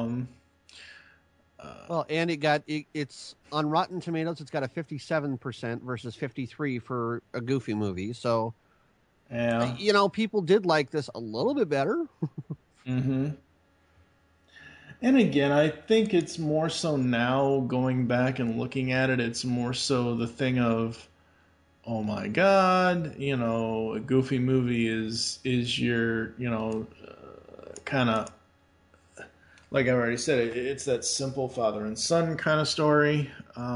Speaker 8: Well, and it's on Rotten Tomatoes. It's got a 57% versus 53 for a Goofy movie. So,
Speaker 7: yeah,
Speaker 8: people did like this a little bit better.
Speaker 7: Mm-hmm. And again, I think it's more so now going back and looking at it. It's more so the thing of, oh my God, a Goofy movie is your, kind of, like I already said, it's that simple father and son kind of story.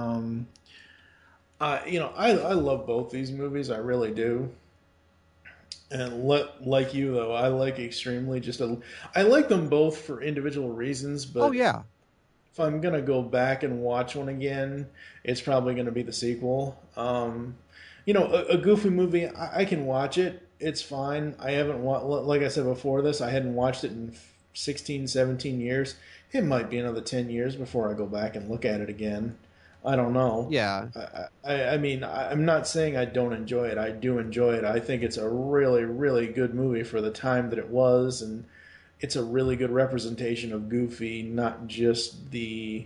Speaker 7: I love both these movies. I really do. And like you though, I like extremely I like them both for individual reasons. But
Speaker 8: oh yeah,
Speaker 7: if I'm gonna go back and watch one again, it's probably gonna be the sequel. A Goofy movie, I can watch it. It's fine. I haven't like I said before this, I hadn't watched it in 16, 17 years. It might be another 10 years before I go back and look at it again. I don't know.
Speaker 8: Yeah.
Speaker 7: I mean, I'm not saying I don't enjoy it. I do enjoy it. I think it's a really, really good movie for the time that it was, and it's a really good representation of Goofy, not just the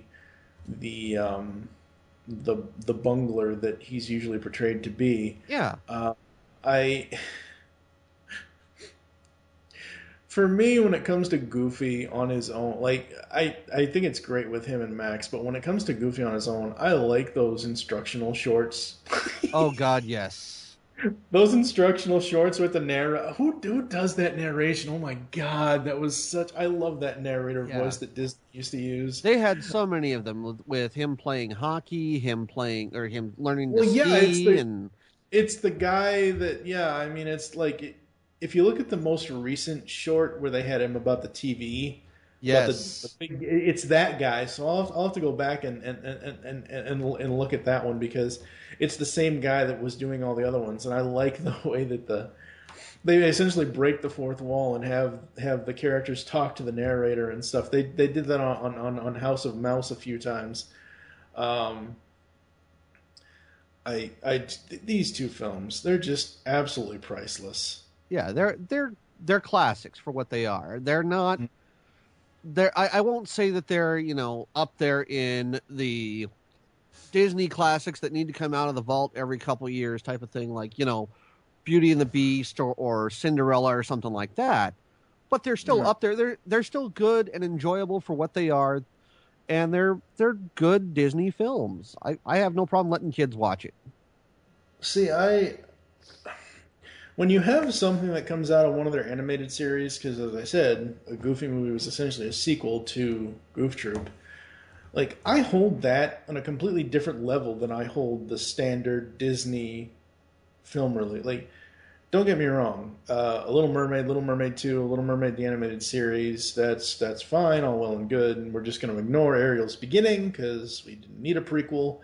Speaker 7: bungler that he's usually portrayed to be.
Speaker 8: Yeah.
Speaker 7: For me, when it comes to Goofy on his own, I think it's great with him and Max, but when it comes to Goofy on his own, I like those instructional shorts.
Speaker 8: Oh God, yes.
Speaker 7: Those instructional shorts with the narrator. Who does that narration? Oh my God, that was I love that narrator voice that Disney used to use.
Speaker 8: They had so many of them with him playing hockey, him learning to ski,
Speaker 7: it's the guy that, I mean, it's like, if you look at the most recent short where they had him about the TV,
Speaker 8: yes,
Speaker 7: it's that guy. So I'll have to go back and look at that one, because it's the same guy that was doing all the other ones, and I like the way that they essentially break the fourth wall and have the characters talk to the narrator and stuff. They did that on House of Mouse a few times. These two films, they're just absolutely priceless.
Speaker 8: Yeah, they're classics for what they are. They're not. I won't say that they're up there in the Disney classics that need to come out of the vault every couple years type of thing, like Beauty and the Beast or Cinderella or something like that. But they're still up there. They're still good and enjoyable for what they are, and they're good Disney films. I have no problem letting kids watch it.
Speaker 7: See, when you have something that comes out of one of their animated series, because as I said, a Goofy movie was essentially a sequel to Goof Troop, I hold that on a completely different level than I hold the standard Disney film release. Don't get me wrong, A Little Mermaid, Little Mermaid 2, A Little Mermaid the animated series, that's fine, all well and good, and we're just going to ignore Ariel's beginning because we didn't need a prequel.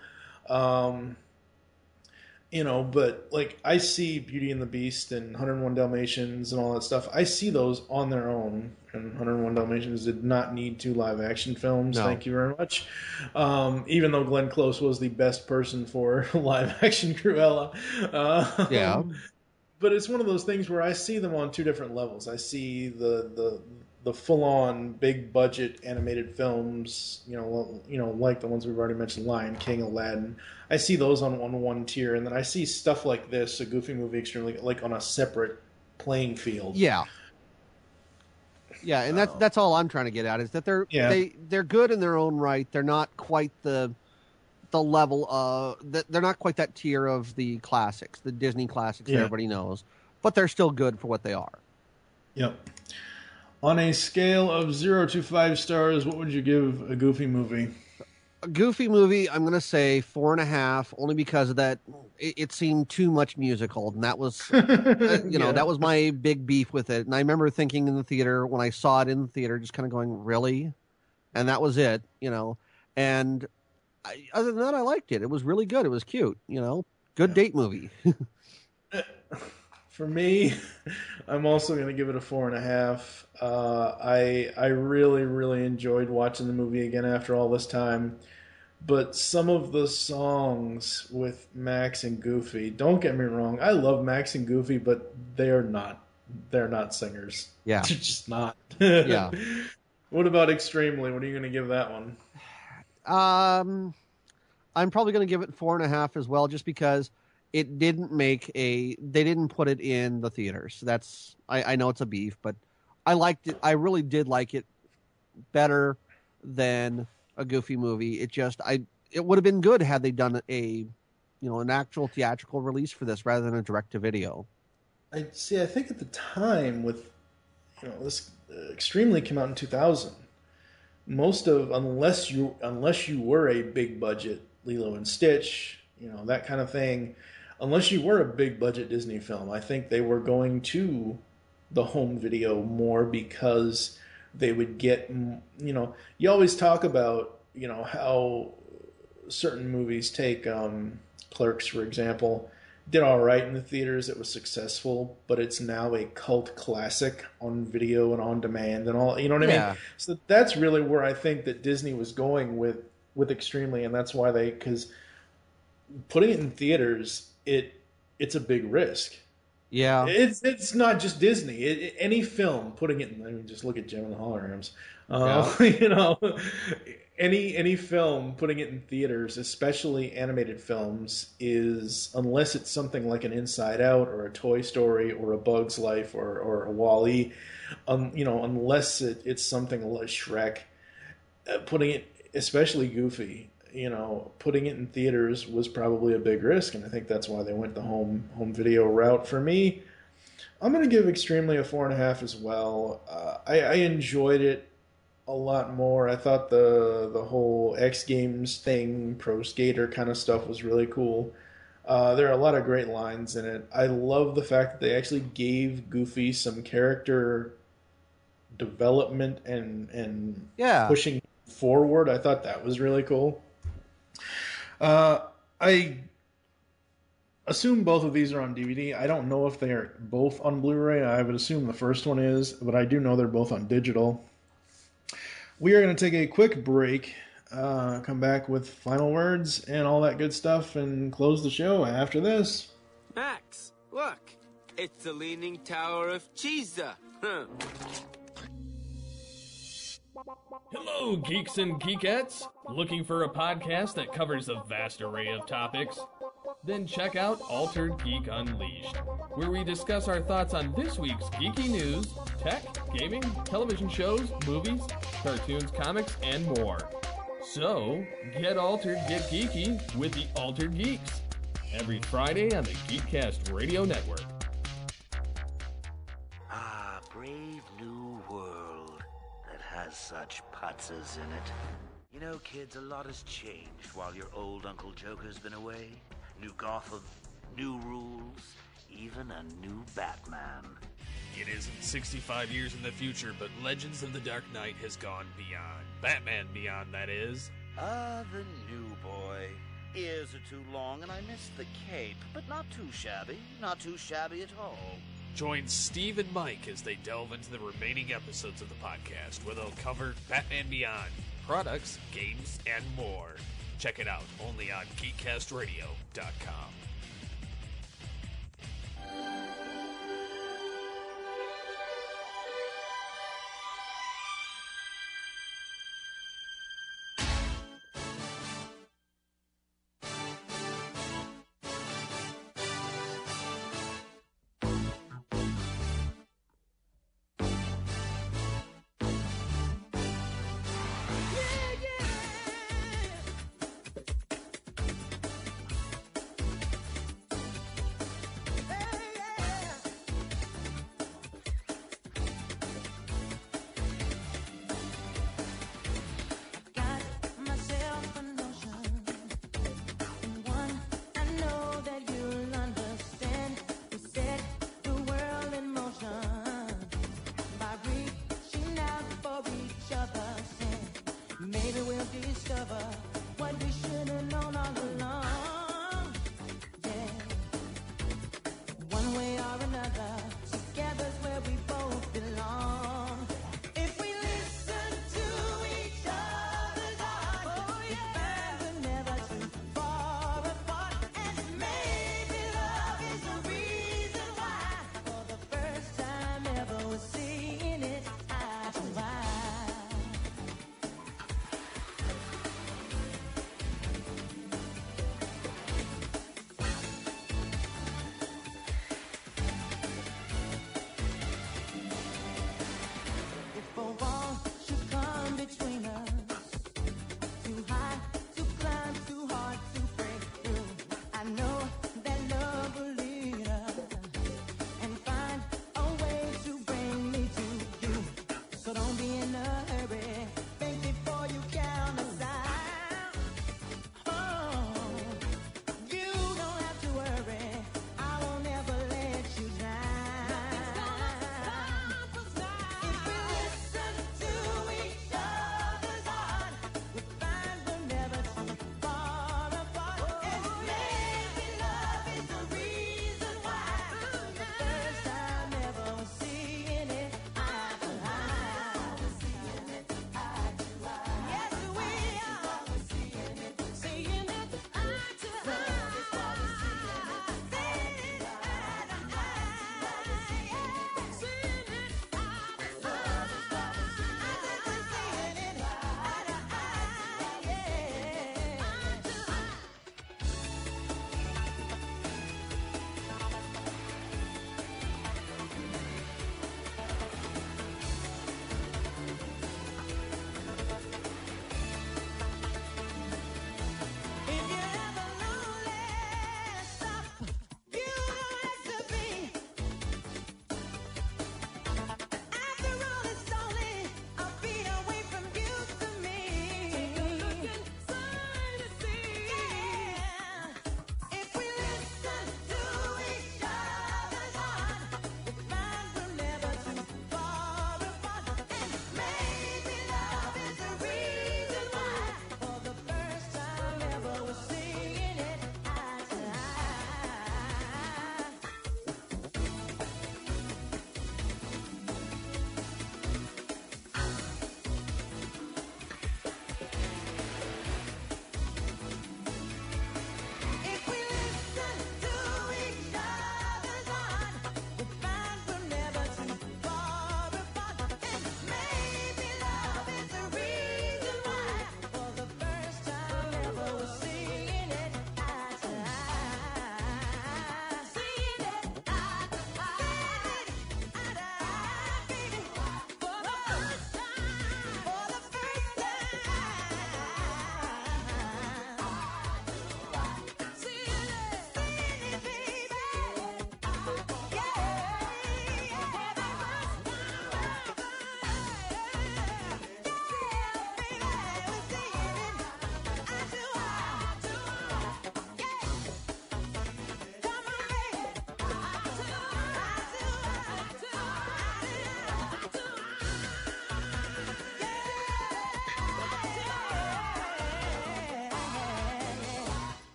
Speaker 7: But I see Beauty and the Beast and 101 Dalmatians and all that stuff. I see those on their own. And 101 Dalmatians did not need 2 live-action films. No. Thank you very much. Even though Glenn Close was the best person for live-action Cruella.
Speaker 8: Yeah.
Speaker 7: But it's one of those things where I see them on 2 different levels. I see the full-on big-budget animated films, like the ones we've already mentioned, Lion King, Aladdin. I see those on one tier, and then I see stuff like this, a Goofy movie, extremely on a separate playing field.
Speaker 8: Yeah. Yeah, and that's all I'm trying to get at, is that they're good in their own right. They're not quite the level of they're not quite that tier of the classics, the Disney classics that everybody knows, but they're still good for what they are.
Speaker 7: Yep. On a scale of 0 to 5 stars, what would you give a Goofy movie?
Speaker 8: A Goofy movie, I'm going to say 4.5, only because of that. It seemed too much musical, and that was, that was my big beef with it. And I remember thinking in the theater, when I saw it in the theater, just kind of going, really? And that was it, And other than that, I liked it. It was really good. It was cute, good date movie.
Speaker 7: For me, I'm also going to give it a 4.5. I really, really enjoyed watching the movie again after all this time. But some of the songs with Max and Goofy, don't get me wrong, I love Max and Goofy, but they are not they're not singers.
Speaker 8: Yeah.
Speaker 7: They're just not.
Speaker 8: Yeah.
Speaker 7: What about Extremely? What are you going to give that one?
Speaker 8: I'm probably going to give it 4.5 as well, just because it didn't they didn't put it in the theaters. I know it's a beef, but I liked it. I really did like it better than a Goofy movie. It would have been good had they done an actual theatrical release for this rather than a direct to video.
Speaker 7: I think at the time with, this Extremely came out in 2000. Unless you were a big budget Lilo and Stitch, that kind of thing, unless you were a big budget Disney film, I think they were going to the home video more because they would get, you always talk about, how certain movies take, Clerks, for example, did all right in the theaters. It was successful, but it's now a cult classic on video and on demand and all. You know what I mean? So that's really where I think that Disney was going with Extremely, and that's why because putting it in theaters, it's a big risk.
Speaker 8: Yeah,
Speaker 7: it's not just Disney. Any film putting it in, just look at Gem and the Holograms. Any film putting it in theaters, especially animated films, is, unless it's something like an Inside Out or a Toy Story or a Bug's Life or a WALL-E, unless it's something like Shrek, putting it, especially Goofy, putting it in theaters was probably a big risk, and I think that's why they went the home video route. For me, I'm going to give Extremely a 4.5 as well. I enjoyed it a lot more. I thought the whole X Games thing, Pro Skater kind of stuff was really cool. There are a lot of great lines in it. I love the fact that they actually gave Goofy some character development and pushing forward. I thought that was really cool. I assume both of these are on DVD. I don't know if they are both on Blu-ray. I would assume the first one is, but I do know they're both on digital. We are going to take a quick break, come back with final words and all that good stuff, and close the show after this.
Speaker 6: Max, look. It's the Leaning Tower of Cheesa. Huh.
Speaker 11: Hello, geeks and geekettes! Looking for a podcast that covers a vast array of topics? Then check out Altered Geek Unleashed, where we discuss our thoughts on this week's geeky news, tech, gaming, television shows, movies, cartoons, comics, and more. So, get altered, get geeky with the Altered Geeks, every Friday on the Geekcast Radio Network.
Speaker 12: Ah, brave new world that has such putzes in it. You know, kids, a lot has changed while your old Uncle Joker's been away. New Gotham, new rules, even a new Batman.
Speaker 13: It isn't 65 years in the future, but Legends of the Dark Knight has gone beyond. Batman Beyond, that is.
Speaker 12: Ah, the new boy. Ears are too long and I miss the cape, but not too shabby. Not too shabby at all.
Speaker 13: Join Steve and Mike as they delve into the remaining episodes of the podcast, where they'll cover Batman Beyond, products, games, and more. Check it out only on GeekCastRadio.com.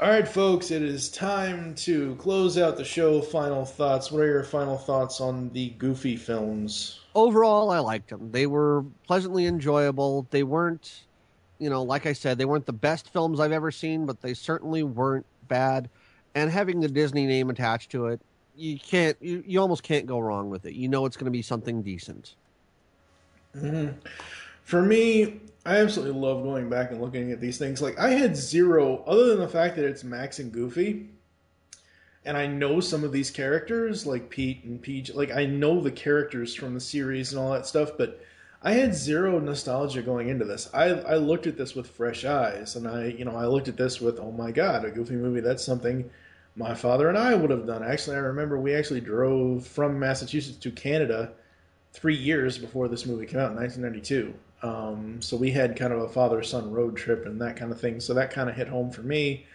Speaker 7: All right, folks, it is time to close out the show. Final thoughts. What are your final thoughts on the Goofy films?
Speaker 8: Overall, I liked them. They were pleasantly enjoyable. They weren't, like I said, they weren't the best films I've ever seen, but they certainly weren't bad. And having the Disney name attached to it, you almost can't go wrong with it. You know it's going to be something decent.
Speaker 7: Mm-hmm. For me, I absolutely love going back and looking at these things. Like, I had zero, other than the fact that it's Max and Goofy, and I know some of these characters, like Pete and Peach. Like, I know the characters from the series and all that stuff, but I had zero nostalgia going into this. I looked at this with fresh eyes, and I looked at this with, oh my god, a Goofy movie, that's something my father and I would have done. Actually, I remember we actually drove from Massachusetts to Canada 3 years before this movie came out in 1992. So we had kind of a father-son road trip and that kind of thing. So that kind of hit home for me.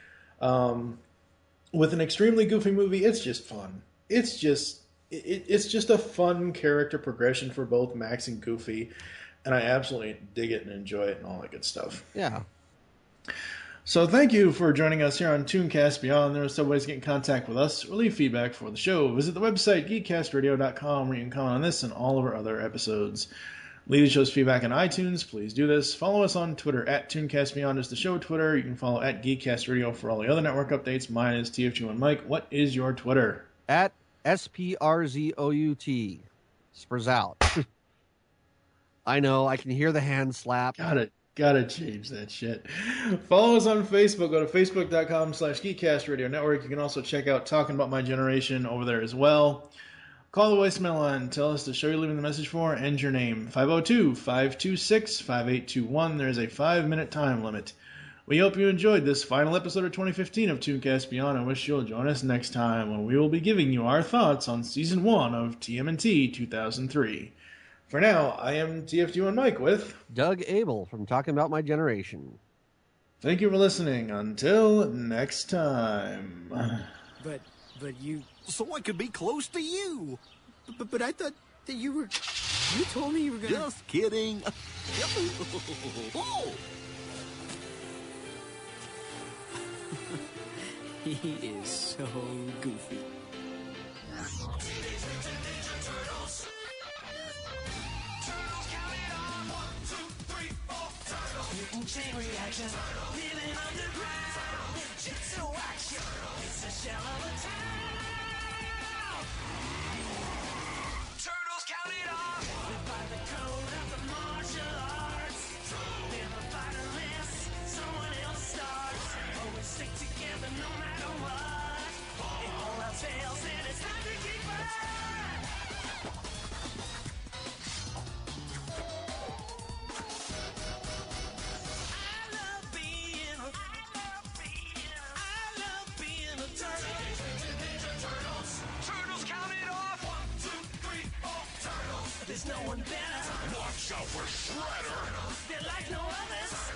Speaker 7: With an extremely Goofy movie, it's just fun. It's just a fun character progression for both Max and Goofy, and I absolutely dig it and enjoy it and all that good stuff.
Speaker 8: Yeah.
Speaker 7: So thank you for joining us here on Tooncast Beyond. There are several ways to get in contact with us or leave feedback for the show. Visit the website, geekcastradio.com, where you can comment on this and all of our other episodes. Leave the show's feedback on iTunes. Please do this. Follow us on Twitter at ToonCastBeyond is the show Twitter. You can follow at Geekcast Radio for all the other network updates. Mine is TFG1 Mike. What is your Twitter?
Speaker 8: At SPRZOUT. Sprout. I know. I can hear the hand slap.
Speaker 7: Gotta change that shit. Follow us on Facebook. Go to facebook.com/Geekcast Radio Network. You can also check out Talking About My Generation over there as well. Call the voicemail line. Tell us the show you're leaving the message for and your name. 502-526-5821. There's a 5-minute time limit. We hope you enjoyed this final episode of 2015 of Tooncast Beyond and wish you'll join us next time when we will be giving you our thoughts on Season 1 of TMNT 2003. For now, I am TFG1 Mike with
Speaker 8: Doug Abel from Talking About My Generation.
Speaker 7: Thank you for listening. Until next time.
Speaker 4: But you...
Speaker 5: So I could be close to you.
Speaker 4: But I thought that you were... You told me you were gonna...
Speaker 5: Just kidding. Oh.
Speaker 4: He is so goofy.
Speaker 9: Chain reaction, living underground. Jitsu action, it's a shell of a town. Turtles count it off. Live by the code of the martial arts. Never fight unless someone else starts. Always stick together no matter what. If all else fails, then it's time to keep up. There's no one better.
Speaker 3: Watch out for Shredder.
Speaker 9: They're like no others.